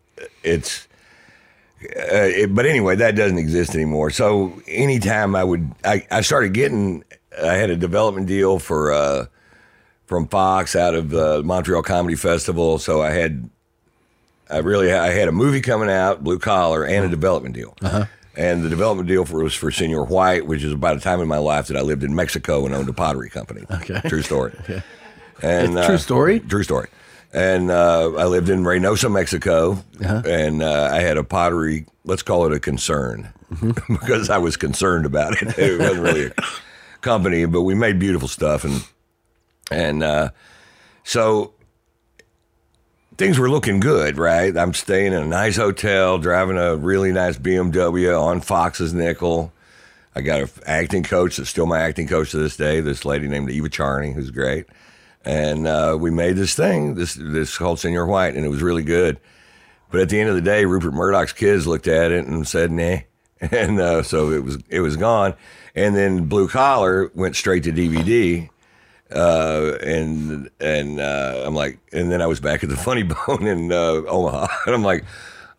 but anyway, that doesn't exist anymore. So anytime I started getting, I had a development deal from Fox out of the Montreal Comedy Festival. So I had a movie coming out, Blue Collar, and a development deal. And the development deal was for Senor White, which is about a time in my life that I lived in Mexico and owned a pottery company. Okay. True story. Okay. And True story? True story. And I lived in Reynosa, Mexico, and I had a pottery, let's call it a concern, because I was concerned about it. It wasn't really a company, but we made beautiful stuff. And so things were looking good, right? I'm staying in a nice hotel, driving a really nice BMW on Fox's nickel. I got an acting coach that's still my acting coach to this day, this lady named Eva Charney, who's great. And we made this thing, this called Senor White, and it was really good. But at the end of the day, Rupert Murdoch's kids looked at it and said, nah. And so it was gone. And then Blue Collar went straight to DVD. And I'm like, and then I was back at the Funny Bone in Omaha. And I'm like,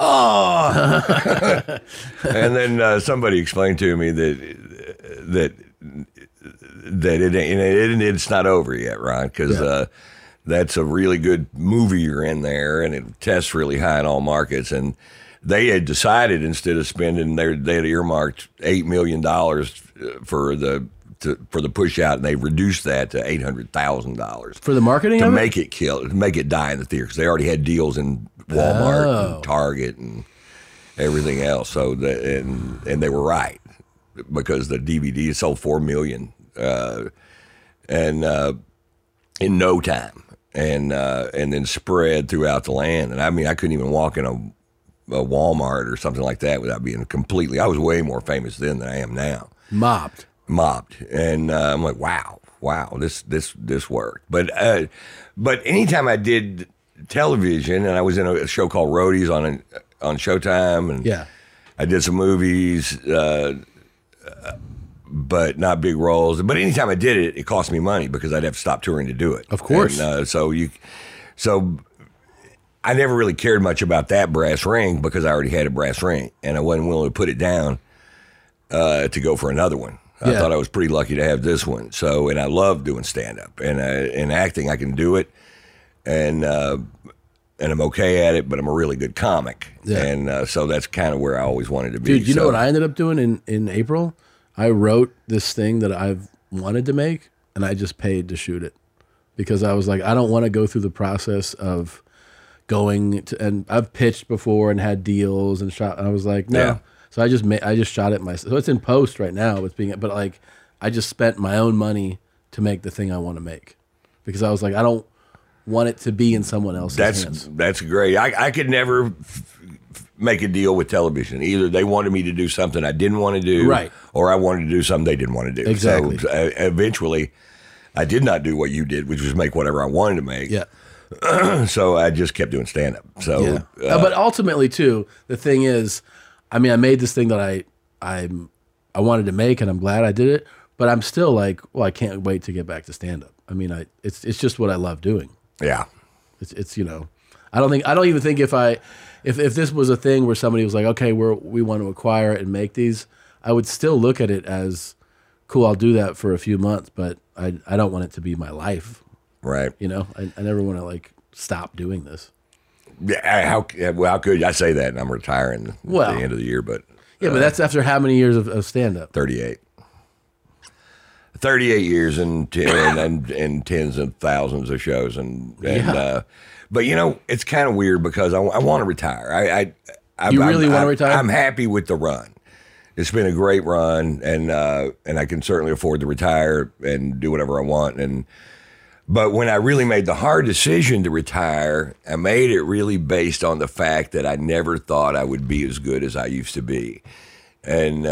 oh. And then somebody explained to me that it's not over yet, Ron, because that's a really good movie you're in there, and it tests really high in all markets. And they had decided, instead of spending, they had earmarked $8 million for the push out, and they reduced that to $800,000 For the marketing to of make it make it die in the theaters. They already had deals in Walmart and Target and everything else. So and they were right, because the DVD sold 4 million. In no time, and then spread throughout the land. And I mean, I couldn't even walk in a Walmart or something like that without being completely. I was way more famous then than I am now. Mobbed, and I'm like, wow, this worked. But anytime I did television, and I was in a show called Roadies on Showtime, and I did some movies. But not big roles. But anytime I did it, it cost me money because I'd have to stop touring to do it. Of course. And, so I never really cared much about that brass ring because I already had a brass ring, and I wasn't willing to put it down to go for another one. I thought I was pretty lucky to have this one. So, and I love doing stand up and in acting. I can do it, and I'm okay at it. But I'm a really good comic, and so that's kind of where I always wanted to be. Dude, you know what I ended up doing in April? I wrote this thing that I've wanted to make, and I just paid to shoot it because I was like, I don't want to go through the process of going to, and I've pitched before and had deals and shot, and I was like, no. Yeah. So I just shot it myself. So it's in post right now. But like, I just spent my own money to make the thing I want to make because I was like, I don't want it to be in someone else's hands. That's great. I could never make a deal with television. Either they wanted me to do something I didn't want to do, right, or I wanted to do something they didn't want to do. Exactly. So eventually, I did not do what you did, which was make whatever I wanted to make. Yeah. So I just kept doing stand up. So, but ultimately, too, the thing is, I mean, I made this thing that I wanted to make, and I'm glad I did it. But I'm still like, well, I can't wait to get back to stand up. I mean, it's just what I love doing. Yeah. It's I don't even think if this was a thing where somebody was like, okay, we want to acquire it and make these, I would still look at it as cool. I'll do that for a few months, but I don't want it to be my life. Right. I never want to like stop doing this. Yeah. How could I say that? And I'm retiring at the end of the year, but but that's after how many years of stand up? 38. 38 years and tens of thousands of shows but it's kind of weird because I want to retire. You really want to retire? I'm happy with the run. It's been a great run, and I can certainly afford to retire and do whatever I want. But when I really made the hard decision to retire, I made it really based on the fact that I never thought I would be as good as I used to be, and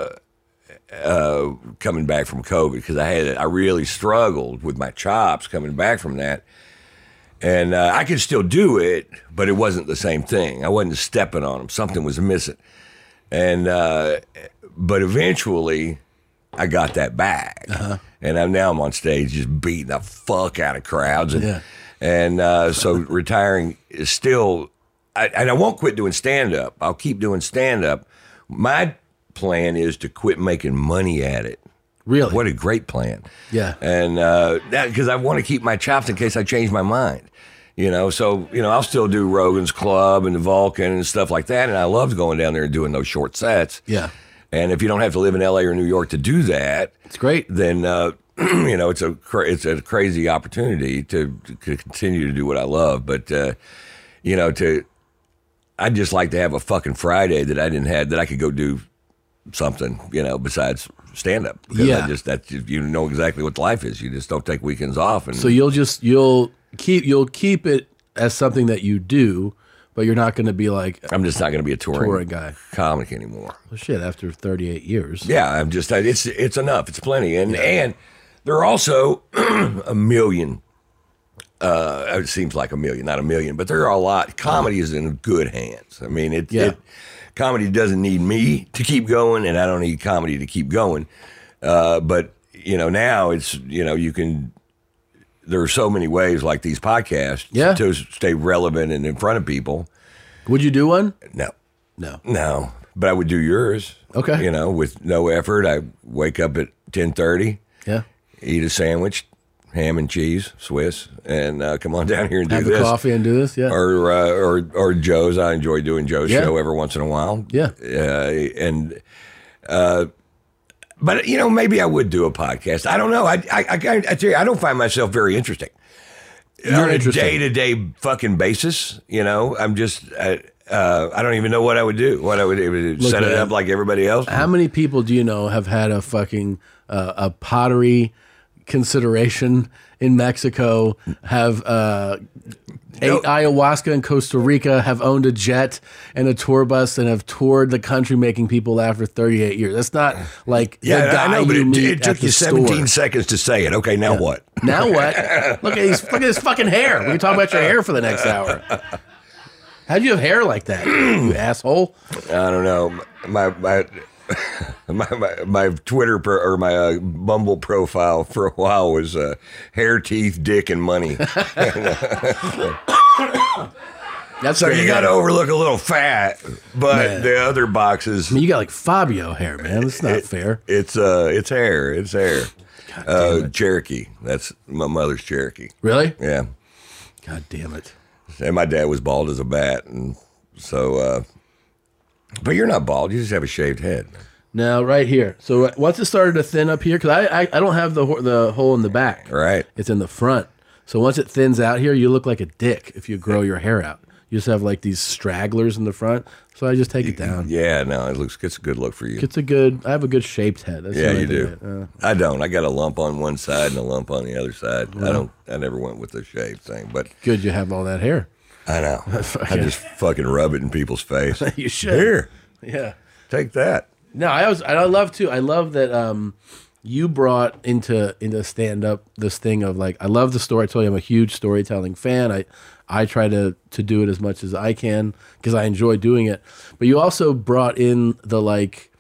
coming back from COVID, because I really struggled with my chops coming back from that. And I could still do it, but it wasn't the same thing. I wasn't stepping on them. Something was missing. And but eventually, I got that back. And now I'm on stage just beating the fuck out of crowds. And so retiring is still, and I won't quit doing stand-up. I'll keep doing stand-up. My plan is to quit making money at it. Really? What a great plan. Yeah. And because I want to keep my chops in case I change my mind. You know, so, you know, I'll still do Rogan's Club and the Vulcan and stuff like that. And I loved going down there and doing those short sets. Yeah. And if you don't have to live in LA or New York to do that, It's great. then, you know, it's a crazy opportunity to continue to do what I love. But, you know, I'd just like to have a fucking Friday that I didn't have, that I could go do something, you know, besides stand up. Yeah. You know exactly what life is. You just don't take weekends off. And So you'll keep it as something that you do, but you're not going to be like I'm just not going to be a touring guy. comic anymore. Well, shit, after 38 years. Yeah, I'm just it's enough. It's plenty, and there are also a million. It seems like a million, not a million, but there are a lot. Comedy is in good hands. I mean, comedy doesn't need me to keep going, and I don't need comedy to keep going. But you know, now it's, you know, you can. There are so many ways, like these podcasts, to stay relevant and in front of people. Would you do one? No. But I would do yours. Okay. You know, with no effort. I wake up at 10:30. Yeah. Eat a sandwich, ham and cheese, Swiss, and come on down here and do Have this. the coffee and do this. Yeah. Or Joe's. I enjoy doing Joe's Yeah. show every once in a while. Yeah. But you know, maybe I would do a podcast. I don't know. I tell you, I don't find myself very interesting. On a day-to-day fucking basis. You know, I'm just. I don't even know what I would do. What I would do, set it up like everybody else. How many people do you know have had a fucking a pottery consideration in Mexico? Have ate ayahuasca in Costa Rica? Have owned a jet and a tour bus and have toured the country, making people laugh for 38 years. That's not like the guy I know, but it took you 17 store. seconds to say it. Okay, now what? Now what? Look at his fucking hair. We can talk about your hair for the next hour. How'd you have hair like that, you asshole? I don't know. My Twitter or my Bumble profile for a while was hair, teeth, dick, and money. That's So you got to overlook a little fat, but Man. the other boxes. I mean, you got like Fabio hair, man. That's not fair. It's hair. It's hair. God damn it. Cherokee. That's my mother's Cherokee. Really? Yeah. God damn it. And my dad was bald as a bat, and so. But you're not bald. You just have a shaved head. Now, right here. So once it started to thin up here, because I don't have the hole in the back. Right. It's in the front. So once it thins out here, you look like a dick if you grow your hair out. You just have like these stragglers in the front. So I just take it down. Yeah, no, it's a good look for you. I have a good shaped head. That's Yeah, the only you thing do. I don't. I got a lump on one side and a lump on the other side. I never went with the shaved thing, but good you have all that hair. I know. I just fucking rub it in people's face. You should. Here, Yeah. take that. No, I love too. I love that you brought into stand up this thing of like, I love the story. I told you I'm a huge storytelling fan. I try to do it as much as I can because I enjoy doing it. But you also brought in the like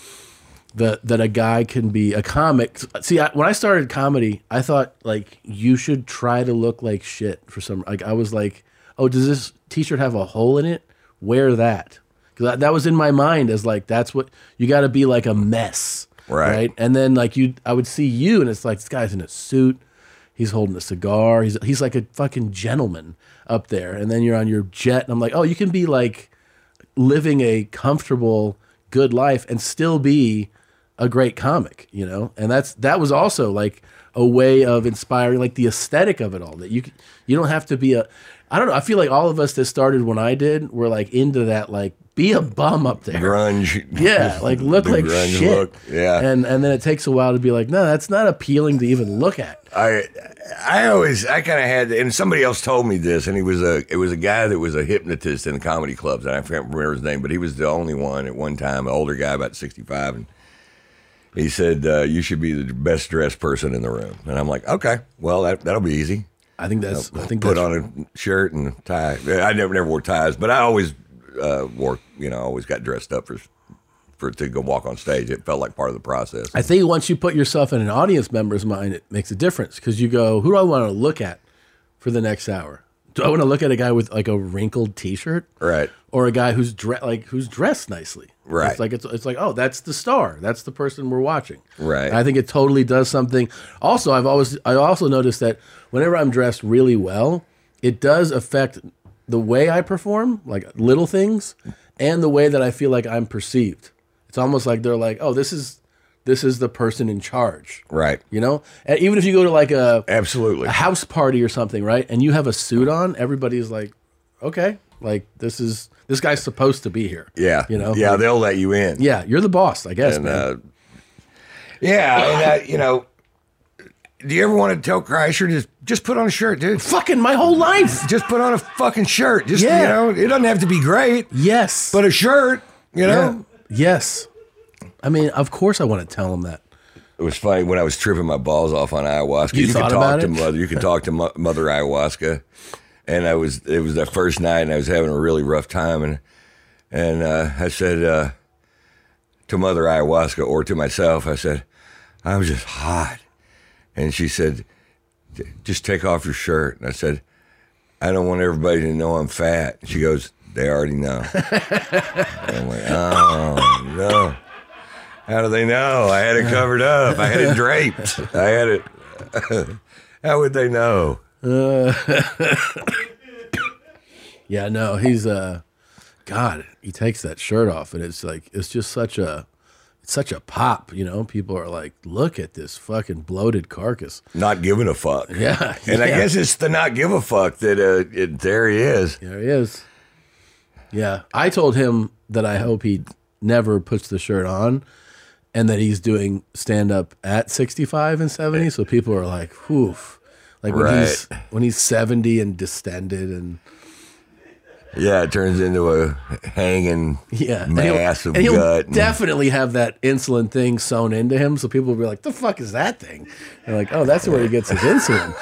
that a guy can be a comic. See, when I started comedy, I thought like you should try to look like shit for some. Like I was like, oh, does this t-shirt have a hole in it? Wear that. Because that was in my mind as like, that's what you got to be, like a mess, right? And then like I would see you, and it's like, this guy's in a suit, he's holding a cigar, he's like a fucking gentleman up there, and then you're on your jet, and I'm like, oh, you can be like living a comfortable, good life and still be a great comic, you know? And that was also like a way of inspiring, like the aesthetic of it all. That you don't have to be I don't know. I feel like all of us that started when I did were like into that, like be a bum up there, grunge. Yeah, like look like grunge shit. look. Yeah, and then it takes a while to be like, no, that's not appealing to even look at. I kind of had, and somebody else told me this, and it was a guy that was a hypnotist in the comedy clubs, and I can't remember his name, but he was the only one at one time, an older guy about 65, and he said you should be the best dressed person in the room, and I'm like, okay, well that'll be easy. I think put on a shirt and tie. I never wore ties, but I always wore, always got dressed up for to go walk on stage. It felt like part of the process. I think once you put yourself in an audience member's mind, it makes a difference because you go, who do I want to look at for the next hour? Do I want to look at a guy with like a wrinkled T-shirt, right, or a guy who's dressed nicely? Right. It's like, oh, that's the star. That's the person we're watching. Right. And I think it totally does something. Also, I also noticed that whenever I'm dressed really well, it does affect the way I perform, like little things, and the way that I feel like I'm perceived. It's almost like they're like, oh, this is the person in charge. Right. You know? And even if you go to like Absolutely. a house party or something, right? And you have a suit on, everybody's like, okay, like this guy's supposed to be here. Yeah. You know? Yeah, Like, they'll let you in. yeah, you're the boss, I guess, And, man. yeah, and, you know, do you ever want to tell Kreischer, just put on a shirt, dude? Fucking my whole life. Just put on a fucking shirt. Just, Yeah. you know, it doesn't have to be great, Yes. but a shirt, you know? yeah. Yes. I mean, of course I want to tell him that. It was funny when I was tripping my balls off on ayahuasca. You thought about to it? mother. You can talk to mother ayahuasca, and it was the first night, and I was having a really rough time, and I said to mother ayahuasca or to myself, I said, I'm just hot, and she said, just take off your shirt, and I said, I don't want everybody to know I'm fat. And she goes, they already know. And I'm like, oh no. How do they know? I had it covered up. I had it draped. I had it. How would they know? Yeah, no, he's God, he takes that shirt off and it's like it's just such a pop, you know. People are like, look at this fucking bloated carcass. Not giving a fuck. Yeah. And I yeah. guess it's the not give a fuck that there he is. There he is. Yeah. I told him that I hope he never puts the shirt on and that he's doing stand up at 65 and 70. So people are like, whoof. Like when he's 70 and distended and Yeah, it turns into a hanging mass of and he'll gut. definitely have that insulin thing sewn into him. So people will be like, the fuck is that thing? They're like, oh, that's where he gets his insulin.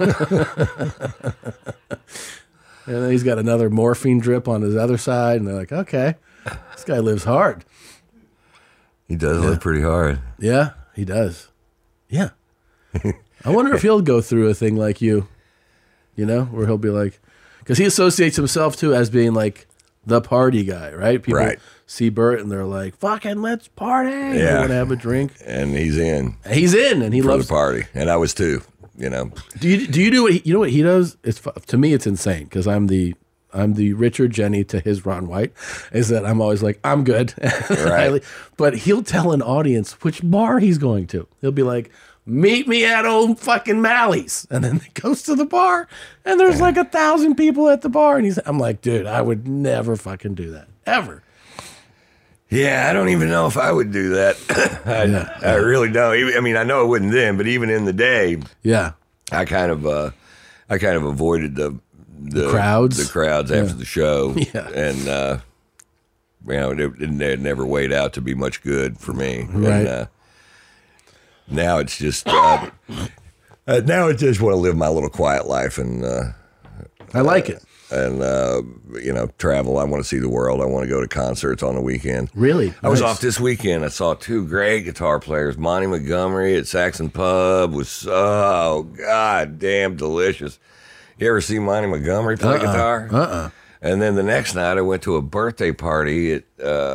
And then he's got another morphine drip on his other side. And they're like, okay, this guy lives hard. He does live pretty hard. Yeah, he does. Yeah. I wonder if he'll go through a thing like you know, where he'll be like, because he associates himself too as being like the party guy, right? People Right. see Bert and they're like, fucking let's party. Yeah. They want to have a drink. And he's in He's in and he for loves the party. And I was too, you know. Do you do what you know what he does? To me it's insane because I'm the Richard Jenny to his Ron White, is that I'm always like, I'm good. Right. But he'll tell an audience which bar he's going to. He'll be like, meet me at old fucking Mally's. And then he goes to the bar and there's like 1,000 people at the bar. And I'm like, dude, I would never fucking do that. Ever. Yeah, I don't even know if I would do that. I really don't. I mean, I know I wouldn't then, but even in the day, Yeah. I kind of avoided the crowds? the crowds after the show. Yeah. And you know, it never weighed out to be much good for me. Right. And, now it's just now I just want to live my little quiet life and I like it. and you know, travel. I want to see the world. I want to go to concerts on the weekend. Really? I was Nice. off this weekend. I saw two great guitar players. Monty Montgomery at Saxon Pub was so goddamn delicious. You ever see Monty Montgomery play guitar? And then the next night, I went to a birthday party at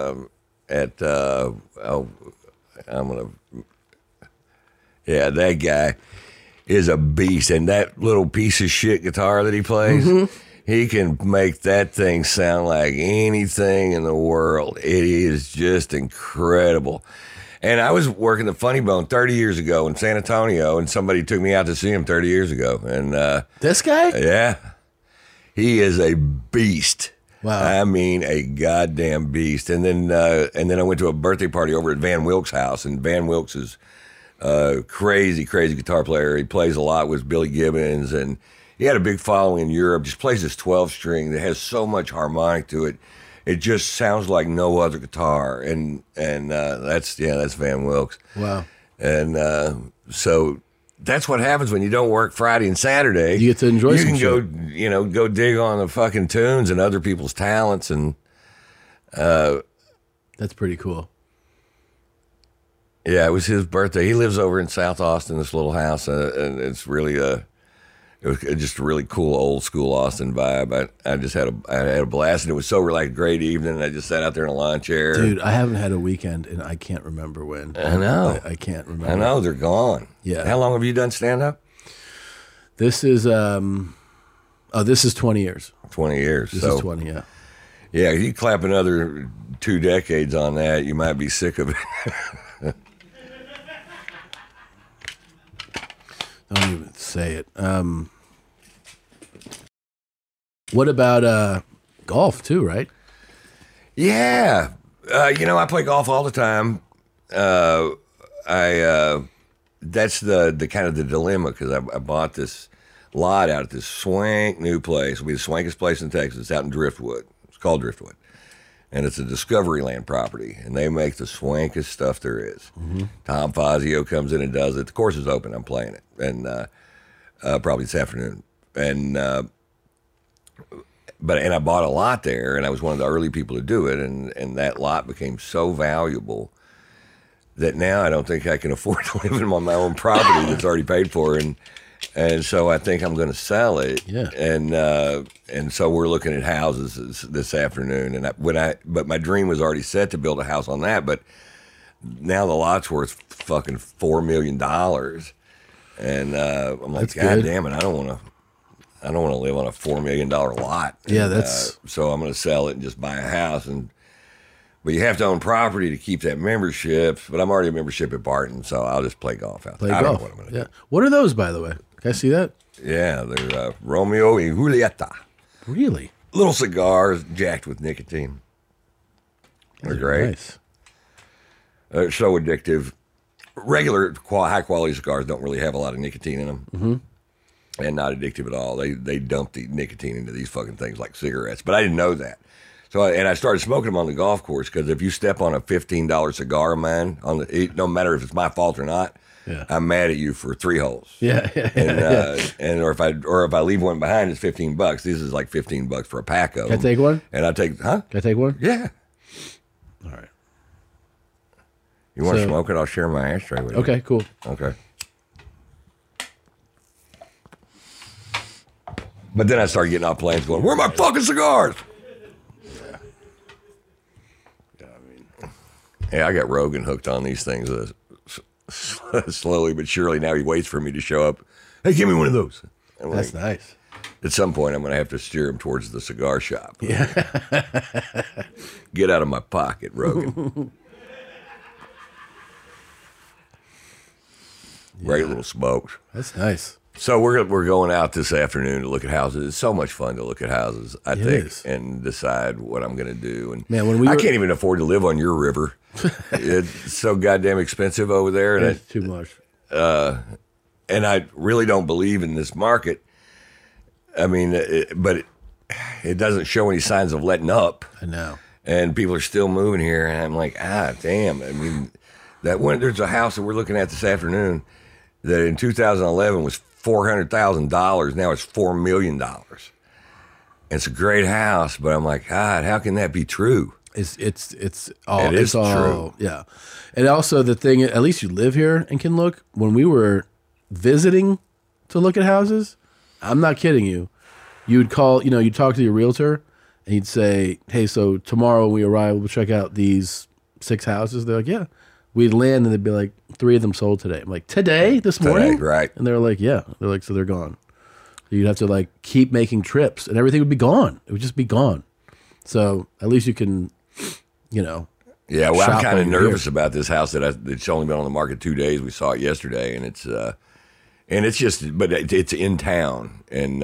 that guy is a beast, and that little piece of shit guitar that he plays, he can make that thing sound like anything in the world. It is just incredible. And I was working the Funny Bone 30 years ago in San Antonio, and somebody took me out to see him 30 years ago. And This guy? yeah, he is a beast. Wow. I mean, a goddamn beast. And then I went to a birthday party over at Van Wilkes' house, and Van Wilkes is a crazy guitar player. He plays a lot with Billy Gibbons, and he had a big following in Europe. Just plays this 12-string that has so much harmonic to it. It just sounds like no other guitar, and that's Van Wilkes. Wow. And so that's what happens when you don't work Friday and Saturday. You get to enjoy You some can shit. go dig on the fucking tunes and other people's talents, and That's pretty cool. yeah, it was his birthday. He lives over in South Austin, this little house, and it's really it was just a really cool old school Austin vibe. I had a blast, and it was so like a great evening. I just sat out there in a lawn chair. Dude, I haven't had a weekend and I can't remember when. I know. I can't remember. I know they're gone. Yeah. How long have you done stand up? This is Oh, this is 20 years. 20 years. This so is 20, yeah. yeah, you clap another 2 decades on that, you might be sick of it. Don't even say it. What about golf too, right? Yeah. I play golf all the time. That's the kind of the dilemma, because I bought this lot out at this swank new place. It'll be the swankest place in Texas. It's out in Driftwood. It's called Driftwood. And it's a Discovery Land property, and they make the swankest stuff there is. Mm-hmm. Tom Fazio comes in and does it. The course is open. I'm playing it, and probably this afternoon. And I bought a lot there, and I was one of the early people to do it, and that lot became so valuable that now I don't think I can afford to live in on my own property that's already paid for, and so I think I'm going to sell it. Yeah. And so we're looking at houses this afternoon, but my dream was already set to build a house on that, but now the lot's worth fucking $4 million, and I'm like, God damn it, I don't want to live on a $4 million lot. Yeah, and, that's so I'm going to sell it and just buy a house, but you have to own property to keep that membership. But I'm already a membership at Barton, so I'll just play golf out there. I don't know what I'm going to do. What are those, by the way? Can I see that? Yeah, they're Romeo y Julieta. Really? Little cigars jacked with nicotine. They're great. Nice. So addictive. Regular high quality cigars don't really have a lot of nicotine in them. Mm-hmm. And not addictive at all. They dump the nicotine into these fucking things like cigarettes. But I didn't know that. So I started smoking them on the golf course, because if you step on a $15 cigar of mine, no matter if it's my fault or not, I'm mad at you for 3 holes. Yeah. Or if I leave one behind, it's $15. This is like $15 for a pack of them. Can I take one? And I take, huh? Can I take one? Yeah. All right. You want to smoke it? I'll share my ashtray with you. Okay, cool. Okay. But then I started getting off planes going, where are my fucking cigars? Yeah, I got Rogan hooked on these things slowly but surely. Now he waits for me to show up. Hey, give me one of those. That's nice. At some point, I'm going to have to steer him towards the cigar shop. Yeah. Get out of my pocket, Rogan. Great little smokes. That's nice. So we're going out this afternoon to look at houses. It's so much fun to look at houses, I think, and decide what I'm going to do. And man, I can't even afford to live on your river. It's so goddamn expensive over there. And it's too much. And I really don't believe in this market. I mean, but it doesn't show any signs of letting up. I know. And people are still moving here, and I'm like, damn. I mean, there's a house that we're looking at this afternoon that in 2011 was $400,000. Now it's $4 million. It's a great house, but I'm like, God, how can that be true? It's true. Yeah. And also the thing, at least you live here and can look. When we were visiting to look at houses, I'm not kidding you. You'd call, you'd talk to your realtor and he'd say, hey, so tomorrow when we arrive, we'll check out these 6 houses. They're like, yeah. We'd land and they'd be like, 3 of them sold today. I'm like, today? This morning? Right. And they're like, yeah. They're like, so they're gone. You'd have to like keep making trips and everything would be gone. It would just be gone. So at least you can, Yeah, well, I'm kind of nervous about this house it's only been on the market 2 days. We saw it yesterday, and it's in town. And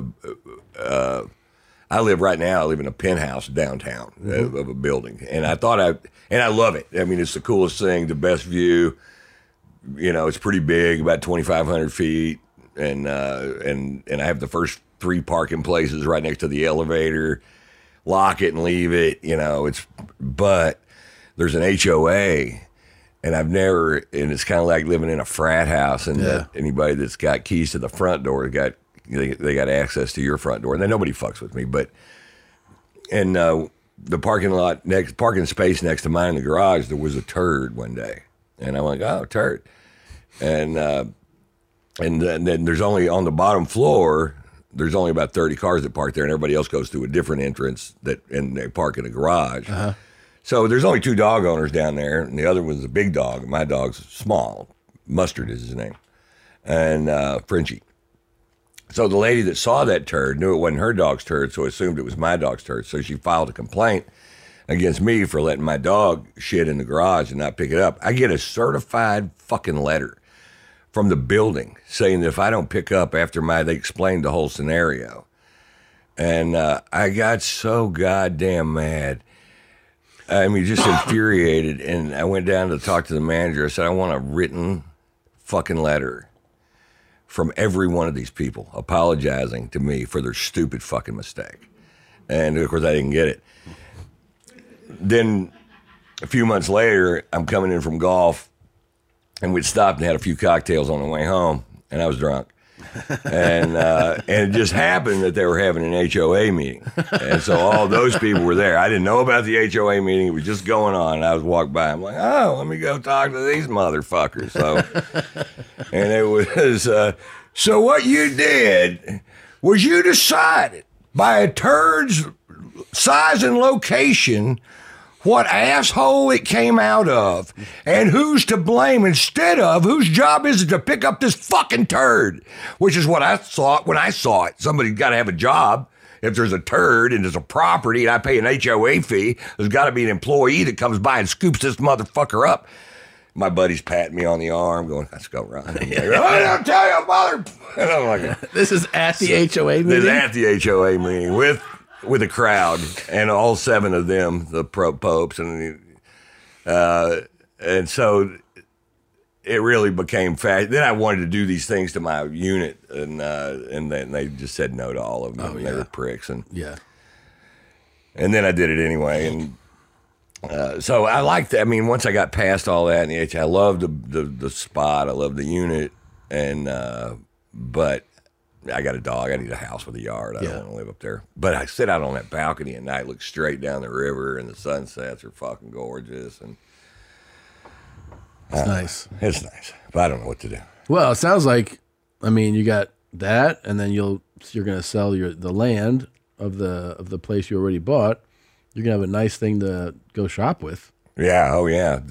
I live in a penthouse downtown of a building, and I love it. I mean, it's the coolest thing, the best view. It's pretty big, about 2,500 feet, and I have the first 3 parking places right next to the elevator. Lock it and leave it, but there's an HOA, and it's kind of like living in a frat house, and that anybody that's got keys to the front door they got access to your front door, and then nobody fucks with me. But the parking space next to mine in the garage, there was a turd one day, and I'm like, oh, turd, and then there's only on the bottom floor. There's only about 30 cars that park there, and everybody else goes through a different entrance and they park in a garage. Uh-huh. So there's only 2 dog owners down there, and the other one's a big dog. My dog's small. Mustard is his name, and Frenchie. So So the lady that saw that turd knew it wasn't her dog's turd, so assumed it was my dog's turd. So she filed a complaint against me for letting my dog shit in the garage and not pick it up. I get a certified fucking letter from the building saying that if I don't pick up after they explained the whole scenario. And I got so goddamn mad. I mean, just infuriated. And I went down to talk to the manager. I said, I want a written fucking letter from every one of these people apologizing to me for their stupid fucking mistake. And of course, I didn't get it. Then a few months later, I'm coming in from golf, and we'd stopped and had a few cocktails on the way home, and I was drunk. And it just happened that they were having an HOA meeting. And so all those people were there. I didn't know about the HOA meeting. It was just going on. And I was walking by. I'm like, oh, let me go talk to these motherfuckers. So, and it was, so what you did was you decided by a turd's size and location what asshole it came out of and who's to blame instead of whose job is it to pick up this fucking turd, which is what I thought when I saw it. Somebody's got to have a job. If there's a turd and there's a property and I pay an HOA fee, there's got to be an employee that comes by and scoops this motherfucker up. My buddy's patting me on the arm going, let's go, Ron. Like, I don't tell you, mother. And I'm like, this is at the HOA meeting? This is at the HOA meeting with a crowd, and all 7 of them, the popes, and so it really became fast. Then I wanted to do these things to my unit, and then they just said no to all of them. They were pricks, and then I did it anyway, and so I liked that. I mean, once I got past all that, and I loved the spot, I loved the unit, and but I got a dog. I need a house with a yard. I don't want to live up there. But I sit out on that balcony at night, look straight down the river, and the sunsets are fucking gorgeous. And it's nice. It's nice, but I don't know what to do. Well, it sounds like, I mean, you got that, and then you're going to sell the land of the place you already bought. You're going to have a nice thing to go shop with. Yeah. Oh yeah.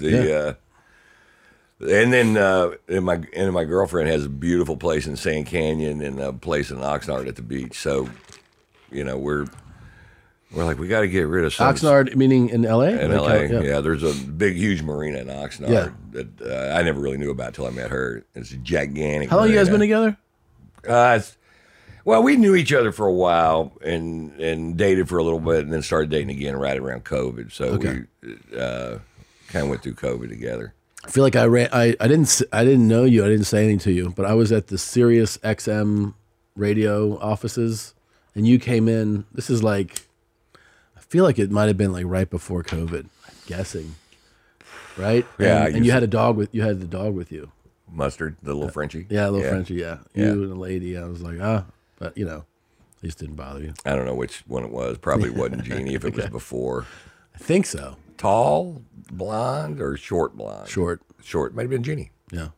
And then my girlfriend has a beautiful place in Sand Canyon and a place in Oxnard at the beach. So, you know, we're like, we got to get rid of some. Oxnard, meaning in L.A.? In L.A., yeah. There's a big, huge marina in Oxnard that I never really knew about till I met her. It's a gigantic. How long marina. You guys been together? Well, we knew each other for a while and dated for a little bit, and then started dating again right around COVID. So we kind of went through COVID together. I feel like I didn't know you. I didn't say anything to you, but I was at the Sirius XM radio offices, and you came in. This is like, I feel like it might have been like right before COVID. I'm guessing, right? Yeah. And you had the dog with you. Mustard, the little Frenchie. Yeah, little Frenchie. Yeah, you and a lady. I was like, but you know, it just didn't bother you. I don't know which one it was. Probably wasn't Jeannie if it was before. I think so. Tall, blonde, or short blonde? Short. Might have been Jeannie. Yeah.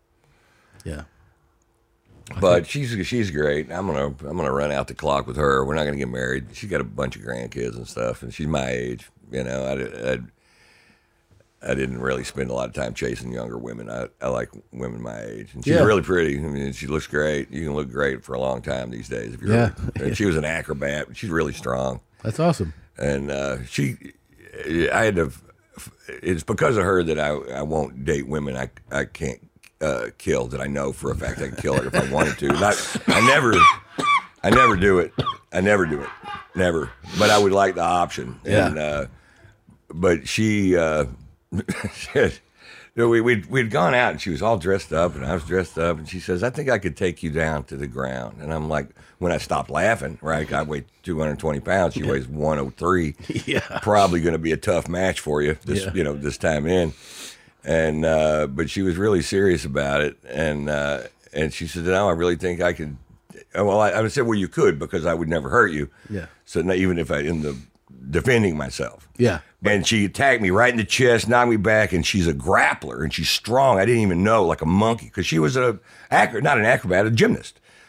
But she's great. I'm gonna run out the clock with her. We're not gonna get married. She's got a bunch of grandkids and stuff, and she's my age. You know, I didn't really spend a lot of time chasing younger women. I like women my age, and she's really pretty. I mean, she looks great. You can look great for a long time these days. If you're and she was an acrobat. She's really strong. That's awesome. And I had to. It's because of her that I won't date women I can't kill. That I know for a fact I can kill her if I wanted to. I never do it. I never do it. Never. But I would like the option. Yeah. And but she. We'd gone out and she was all dressed up and I was dressed up and she says, I think I could take you down to the ground. And I'm like, when I stopped laughing, right? I weigh 220 pounds. She weighs 103. Yeah. Probably going to be a tough match for you this time in. And, but she was really serious about it. And she said, no, I really think I could. Well, I said, well, you could because I would never hurt you. Yeah. So even if defending myself. Yeah. And she attacked me right in the chest, knocked me back, and she's a grappler, and she's strong. I didn't even know, like a monkey, because she was not an acrobat, a gymnast.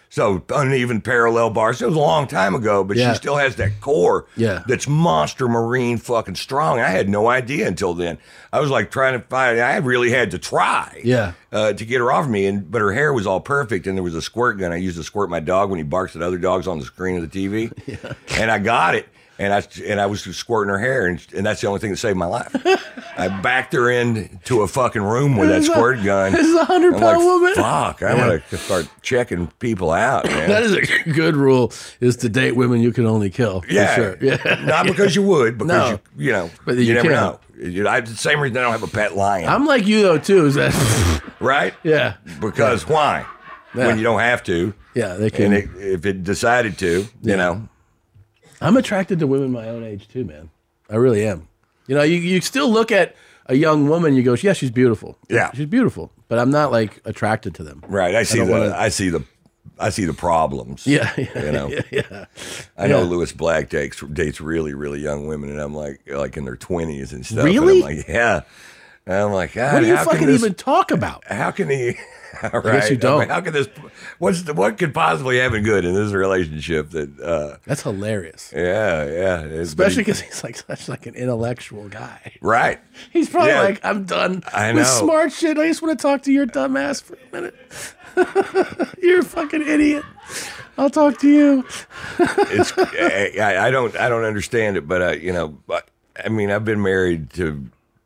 So uneven parallel bars. It was a long time ago, but Yeah. she still has that core Yeah. that's monster marine fucking strong. I had no idea until then. I was like trying to find, I really had to try Yeah. to get her off me. But her hair was all perfect, and there was a squirt gun I used to squirt my dog when he barks at other dogs on the screen of the TV. Yeah. And I got it. And I was squirting her hair, and that's the only thing that saved my life. I backed her into a fucking room with that squirt gun. This is a 100-pound woman. Fuck, I'm gonna start checking people out, man. That is a good rule: is to date women you can only kill. For Yeah, sure. Yeah. Not because you would, because No. you know, But you you never can't. know. The same reason I don't have a pet lion, I'm like you though too. Is that? right? Yeah. Because why? Yeah. When you don't have to, Yeah, they can. and if it decided to, you know. I'm attracted to women my own age too, man. I really am. You know, you still look at a young woman, you go, yeah, she's beautiful. Yeah. She's beautiful. But I'm not like attracted to them. Right, I see don't wanna- I see the problems. Yeah. You know. Yeah. I know Yeah. Lewis Black dates really, really young women, and I'm like in their 20s and stuff. Really? And I'm like, yeah. And I'm like, God, What do you how can fucking this, even talk about? How can he? All guess right. you don't. I mean, how can this? What could possibly happen good in this relationship? That That's hilarious. yeah. Especially because he's like such like an intellectual guy. right. He's probably Yeah. like, I'm done I with know. smart shit. I just want to talk to your dumb ass for a minute. You're a fucking idiot. I'll talk to you. It's I don't understand it, but you know, I mean, I've been married to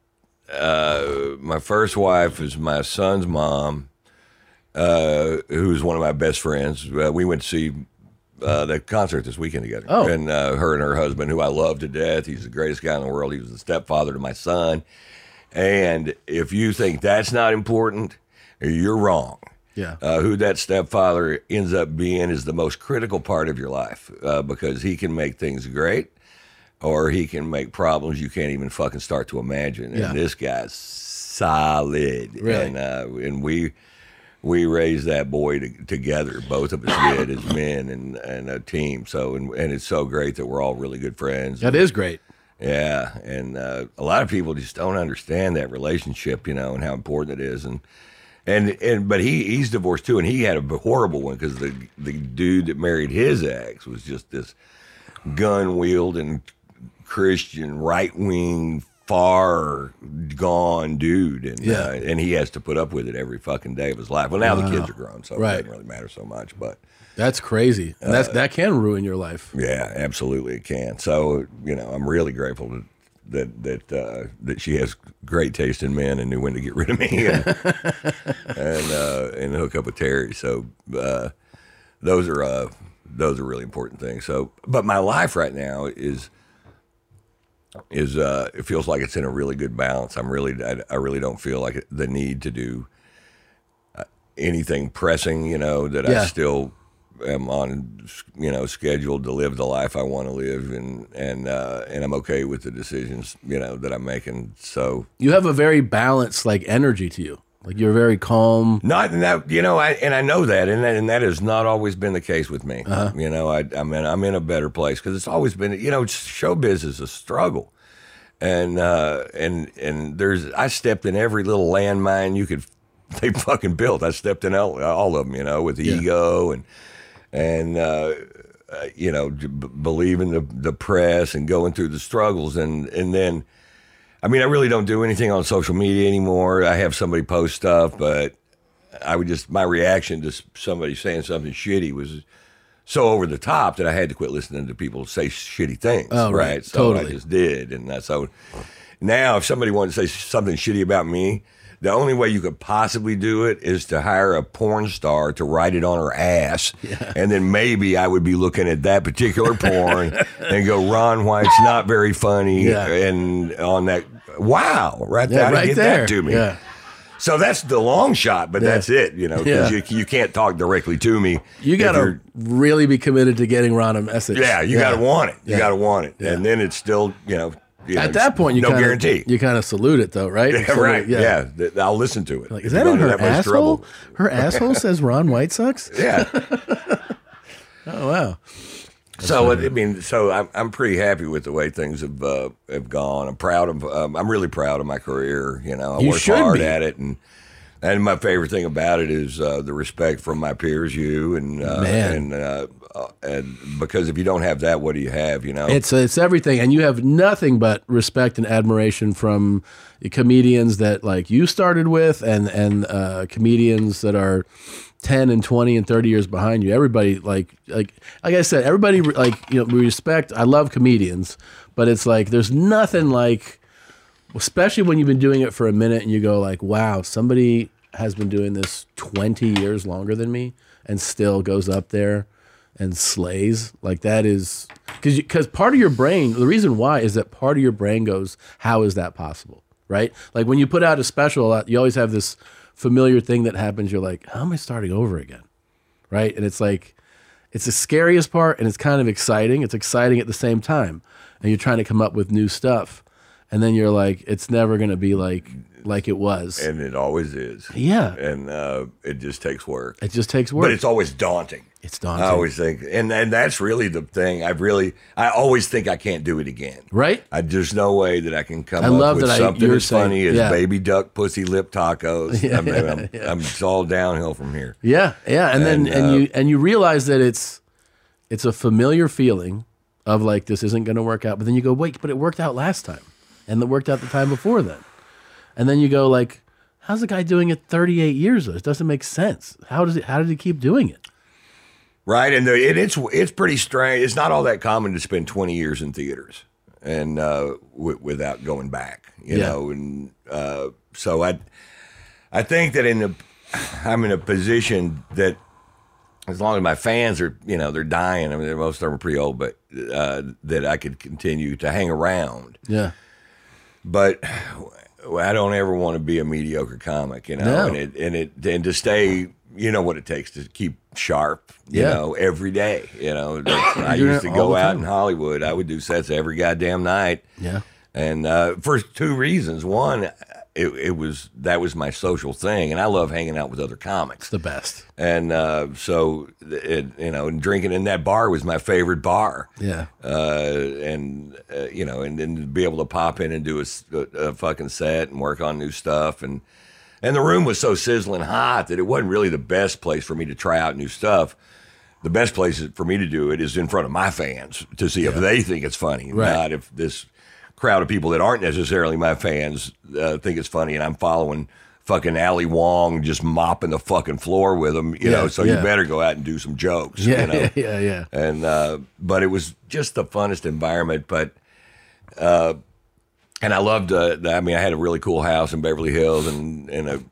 my first wife is my son's mom, who's one of my best friends. We went to see the concert this weekend together, Oh. and her and her husband, who I love to death. He's the greatest guy in the world. He was the stepfather to my son, and if you think that's not important, you're wrong. Yeah. Who that stepfather ends up being is the most critical part of your life because he can make things great or he can make problems you can't even fucking start to imagine. Yeah. And this guy's solid. Really? And we raised that boy together. Both of us did as men and a team. So and it's so great that we're all really good friends. That is great. Yeah, and a lot of people just don't understand that relationship, you know, and how important it is. But he's divorced too, and he had a horrible one because the dude that married his ex was just this gun wielding Christian right wing far gone dude, and Yeah. and he has to put up with it every fucking day of his life. Well, now the kids are grown, so Right. it doesn't really matter so much, but. That's crazy. And that can ruin your life. Yeah, absolutely, it can. So you know, I'm really grateful that she has great taste in men and knew when to get rid of me and hook up with Terry. So those are really important things. So, but my life right now is it feels like it's in a really good balance. I really don't feel like the need to do anything pressing. You know that Yeah. I still am on, you know, scheduled to live the life I want to live, and I'm okay with the decisions, you know, that I'm making. So You have a very balanced like energy to you. Like you're very calm. not that, you know, I know that, and that has not always been the case with me. You know, I'm in a better place because it's always been, you know, showbiz is a struggle, and I stepped in every little landmine they fucking built. I stepped in all of them, you know, with ego and you know, believing the press and going through the struggles. And then, I mean, I really don't do anything on social media anymore. I have somebody post stuff, but my reaction to somebody saying something shitty was so over the top that I had to quit listening to people say shitty things. Oh, right. So Totally. I just did. And so now if somebody wanted to say something shitty about me, the only way you could possibly do it is to hire a porn star to write it on her ass. Yeah. And then maybe I would be looking at that particular porn and go, Ron White's not very funny. Yeah. And on that, wow, right Yeah, there, right get there. that to me. Yeah. So that's the long shot, but that's it, you know, because you can't talk directly to me. You if got to you're- really be committed to getting Ron a message. Yeah, you got to want it. You Yeah. got to want it. Yeah. And then it's still, you know, At that point, you no kinda, guarantee. You kind of salute it though, right? Yeah, right. Yeah. I'll listen to it. Like, If is you're that in going to her that much asshole? trouble. Her asshole says Ron White sucks. Yeah. Oh wow. So I mean, I'm pretty happy with the way things have gone. I'm really proud of my career. You know, I You worked should hard be. at it, and And my favorite thing about it is the respect from my peers, you Man. and because if you don't have that, what do you have? You know, It's everything, and you have nothing but respect and admiration from the comedians that like you started with, and comedians that are 10 and 20 and 30 years behind you. Everybody like I said, everybody like we respect. I love comedians, but it's like there's nothing like, especially when you've been doing it for a minute and you go like, wow, somebody has been doing this 20 years longer than me and still goes up there and slays. Like that is because part of your brain, the reason why is that part of your brain goes, how is that possible? Right? Like when you put out a special, you always have this familiar thing that happens. You're like, how am I starting over again? Right? And it's like, it's the scariest part and it's kind of exciting. It's exciting at the same time. And you're trying to come up with new stuff. And then you're like, it's never going to be like it was. and it always is. Yeah. And it just takes work. It just takes work. But it's always daunting. It's daunting. I always think, and that's really the thing. I always think I can't do it again. Right? There's no way that I can come I up love with that something you're as funny saying- as yeah. baby duck pussy lip tacos. Yeah, I mean, it's all downhill from here. Yeah, yeah. And then you realize that it's a familiar feeling of like this isn't going to work out, but then you go, wait, but it worked out last time, and it worked out the time before then, and then you go like, how's the guy doing it 38 years ago? It doesn't make sense. How did he keep doing it? Right, and it's pretty strange. It's not all that common to spend 20 years in theaters and without going back, you Yeah. know. And so I think that I'm in a position that as long as my fans are, they're dying. I mean, most of them are pretty old, but that I could continue to hang around. Yeah, But I don't ever want to be a mediocre comic, No. and to stay. You know what it takes to keep sharp, Yeah. every day. I Doing used it to all go the out time. in Hollywood. I would do sets every goddamn night. yeah, And for two reasons. One, that was my social thing, and I love hanging out with other comics. it's the best. And and drinking in that bar was my favorite bar. Yeah, And then to be able to pop in and do a fucking set and work on new stuff. And the room was so sizzling hot that it wasn't really the best place for me to try out new stuff. The best place for me to do it is in front of my fans to see if they think it's funny, Right. not if this crowd of people that aren't necessarily my fans think it's funny and I'm following fucking Ali Wong just mopping the fucking floor with them, so you yeah. better go out and do some jokes. yeah, yeah. And but it was just the funnest environment. But and I loved. I had a really cool house in Beverly Hills, and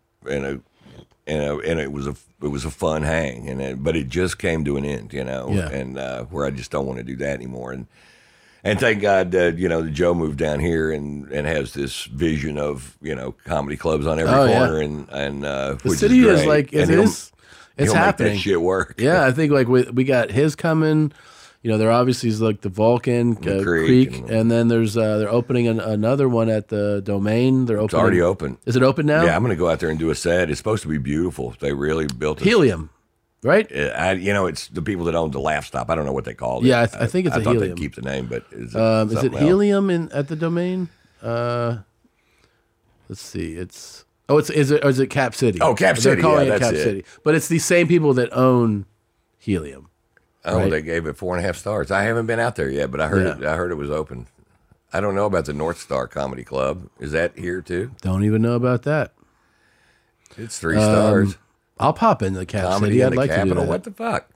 it was a fun hang. But it just came to an end, Yeah. and where I just don't want to do that anymore. And thank God that that Joe moved down here and has this vision of comedy clubs on every Oh, yeah. corner and The which city is is great. like And it's he'll happening. Make that shit work. Yeah, I think like we got his coming. There obviously is like the Vulcan The Creek, Creek and then there's they're opening another one at the Domain. They're It's opening. already open. Is it open now? Yeah, I'm going to go out there and do a set. It's supposed to be beautiful. They really built it. Helium, right? It's the people that own the Laugh Stop. I don't know what they called it. Yeah, I think it's I a thought Helium. they'd keep the name, but is Is it Helium at the Domain? Let's see. Is it Cap City? Oh, Cap They're City, calling yeah, it that's Cap it. City, but it's the same people that own Helium. Oh, right? they gave it 4.5 stars. I haven't been out there yet, but I heard Yeah. I heard it was open. I don't know about the North Star Comedy Club. Is that here too? Don't even know about that. It's 3 stars. I'll pop into Cap Comedy City. in I'd the like to do Capitol. that. What the fuck?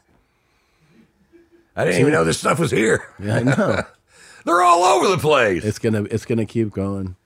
I didn't even know this stuff was here. Yeah, I know. They're all over the place. It's gonna keep going.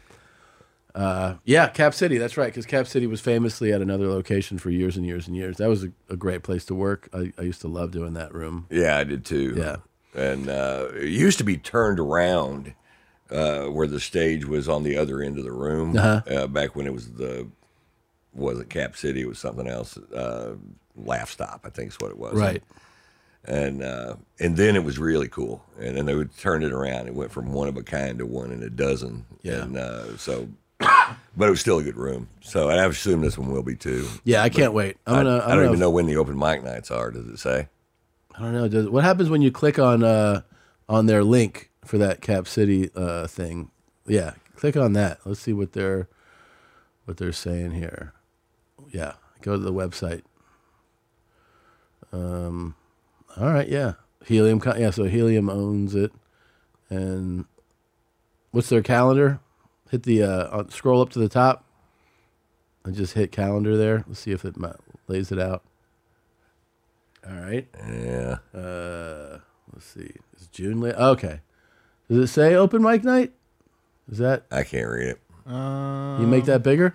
Yeah, Cap City. That's right, because Cap City was famously at another location for years and years and years. That was a great place to work. I used to love doing that room. Yeah, I did too. Yeah. And it used to be turned around where the stage was on the other end of the room. Back when it wasn't Cap City, it was something else. Laugh Stop, I think is what it was. Right. And then it was really cool. And then they would turn it around. It went from one of a kind to one in a dozen. Yeah. And but it was still a good room. So and I assume this one will be too. Yeah, I can't wait. I don't even know when the open mic nights are. Does it say? I don't know. What happens when you click on their link for that Cap City thing? Yeah, click on that. Let's see what they're saying here. Yeah, go to the website. All right, yeah. Helium, yeah, so Helium owns it. And what's their calendar? Hit the, scroll up to the top and just hit calendar there. Let's see if it lays it out. All right. Yeah. Let's see. Is June late? Okay. Does it say open mic night? Is that? I can't read it. You make that bigger?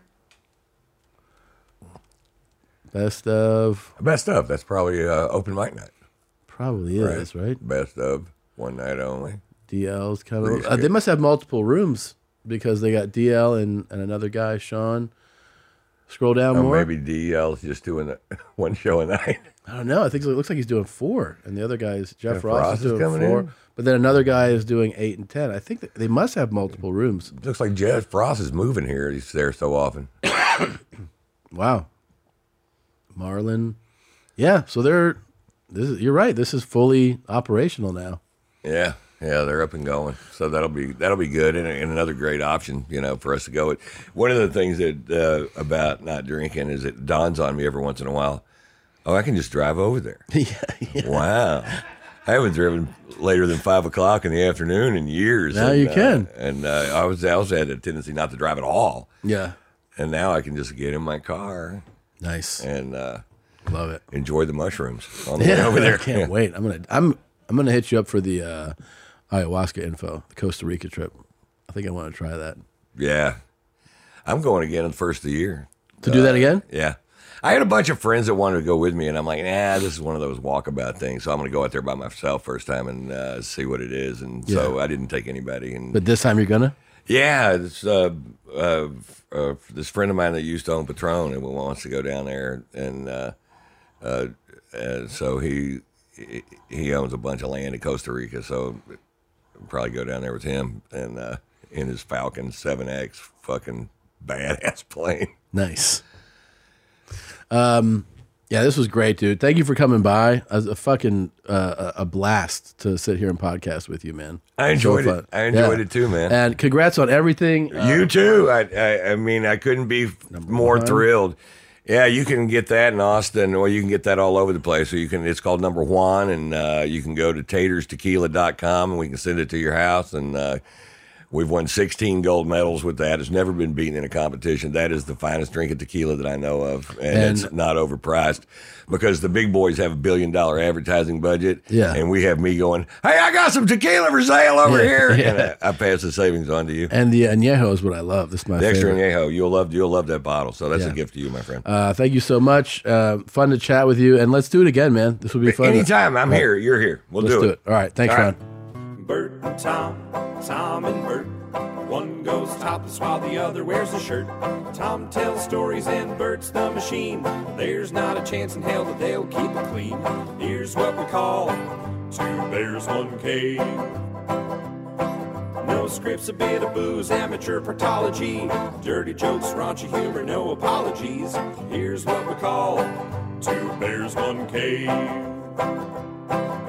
Best of. Best of. That's probably open mic night. Probably is, right? Best of one night only. DL's coming. They must have multiple rooms because they got DL and another guy, Sean. Scroll down more. Maybe DL's just doing one show a night. I don't know. I think it looks like he's doing 4, and the other guy is Jeff Ross is doing coming 4. in? But then another guy is doing 8 and 10. I think that they must have multiple rooms. Looks like Jeff Frost is moving here. He's there so often. Wow. Marlon. Yeah, so you're right. This is fully operational now. Yeah, they're up and going. So that'll be good and another great option, for us to go. One of the things that about not drinking is it dawns on me every once in a while. Oh, I can just drive over there. Yeah. Wow. I haven't driven later than 5 o'clock in the afternoon in years. Now you can. And I also had a tendency not to drive at all. Yeah. And now I can just get in my car. Nice. And love it. Enjoy the mushrooms on the way over there. I can't wait. I'm gonna hit you up for the ayahuasca info, the Costa Rica trip. I think I want to try that. Yeah. I'm going again in the first of the year. To do that again? Yeah. I had a bunch of friends that wanted to go with me, and I'm like, this is one of those walkabout things. So I'm going to go out there by myself first time and see what it is. And so I didn't take anybody. But this time you're gonna? Yeah, it's this friend of mine that used to own Patron and wants to go down there, and so he owns a bunch of land in Costa Rica. So I'll probably go down there with him and in his Falcon 7X, fucking badass plane. Nice. Yeah, this was great, dude. Thank you for coming by. It was a fucking a blast to sit here and podcast with you, man. I enjoyed it. I enjoyed it too, man. And congrats on everything. You too. I mean, I couldn't be more thrilled. Yeah, you can get that in Austin, or you can get that all over the place. So it's called Number One, and you can go to taterstequila.com, and we can send it to your house. And we've won 16 gold medals with that. It's never been beaten in a competition. That is the finest drink of tequila that I know of, and it's not overpriced because the big boys have $1 billion advertising budget, and we have me going, hey, I got some tequila for sale over here, and I pass the savings on to you. And the añejo is what I love. This is my favorite. The extra añejo, you'll love that bottle. So that's a gift to you, my friend. Thank you so much. Fun to chat with you, and let's do it again, man. This would be fun. Anytime, I'm here. You're here. Let's do it. All right, thanks, Ron. Bert and Tom and Bert. One goes topless while the other wears a shirt. Tom tells stories and Bert's the machine. There's not a chance in hell that they'll keep it clean. Here's what we call 2 Bears, 1 Cave. No scripts, a bit of booze, amateur partology. Dirty jokes, raunchy humor, no apologies. Here's what we call 2 Bears, 1 Cave.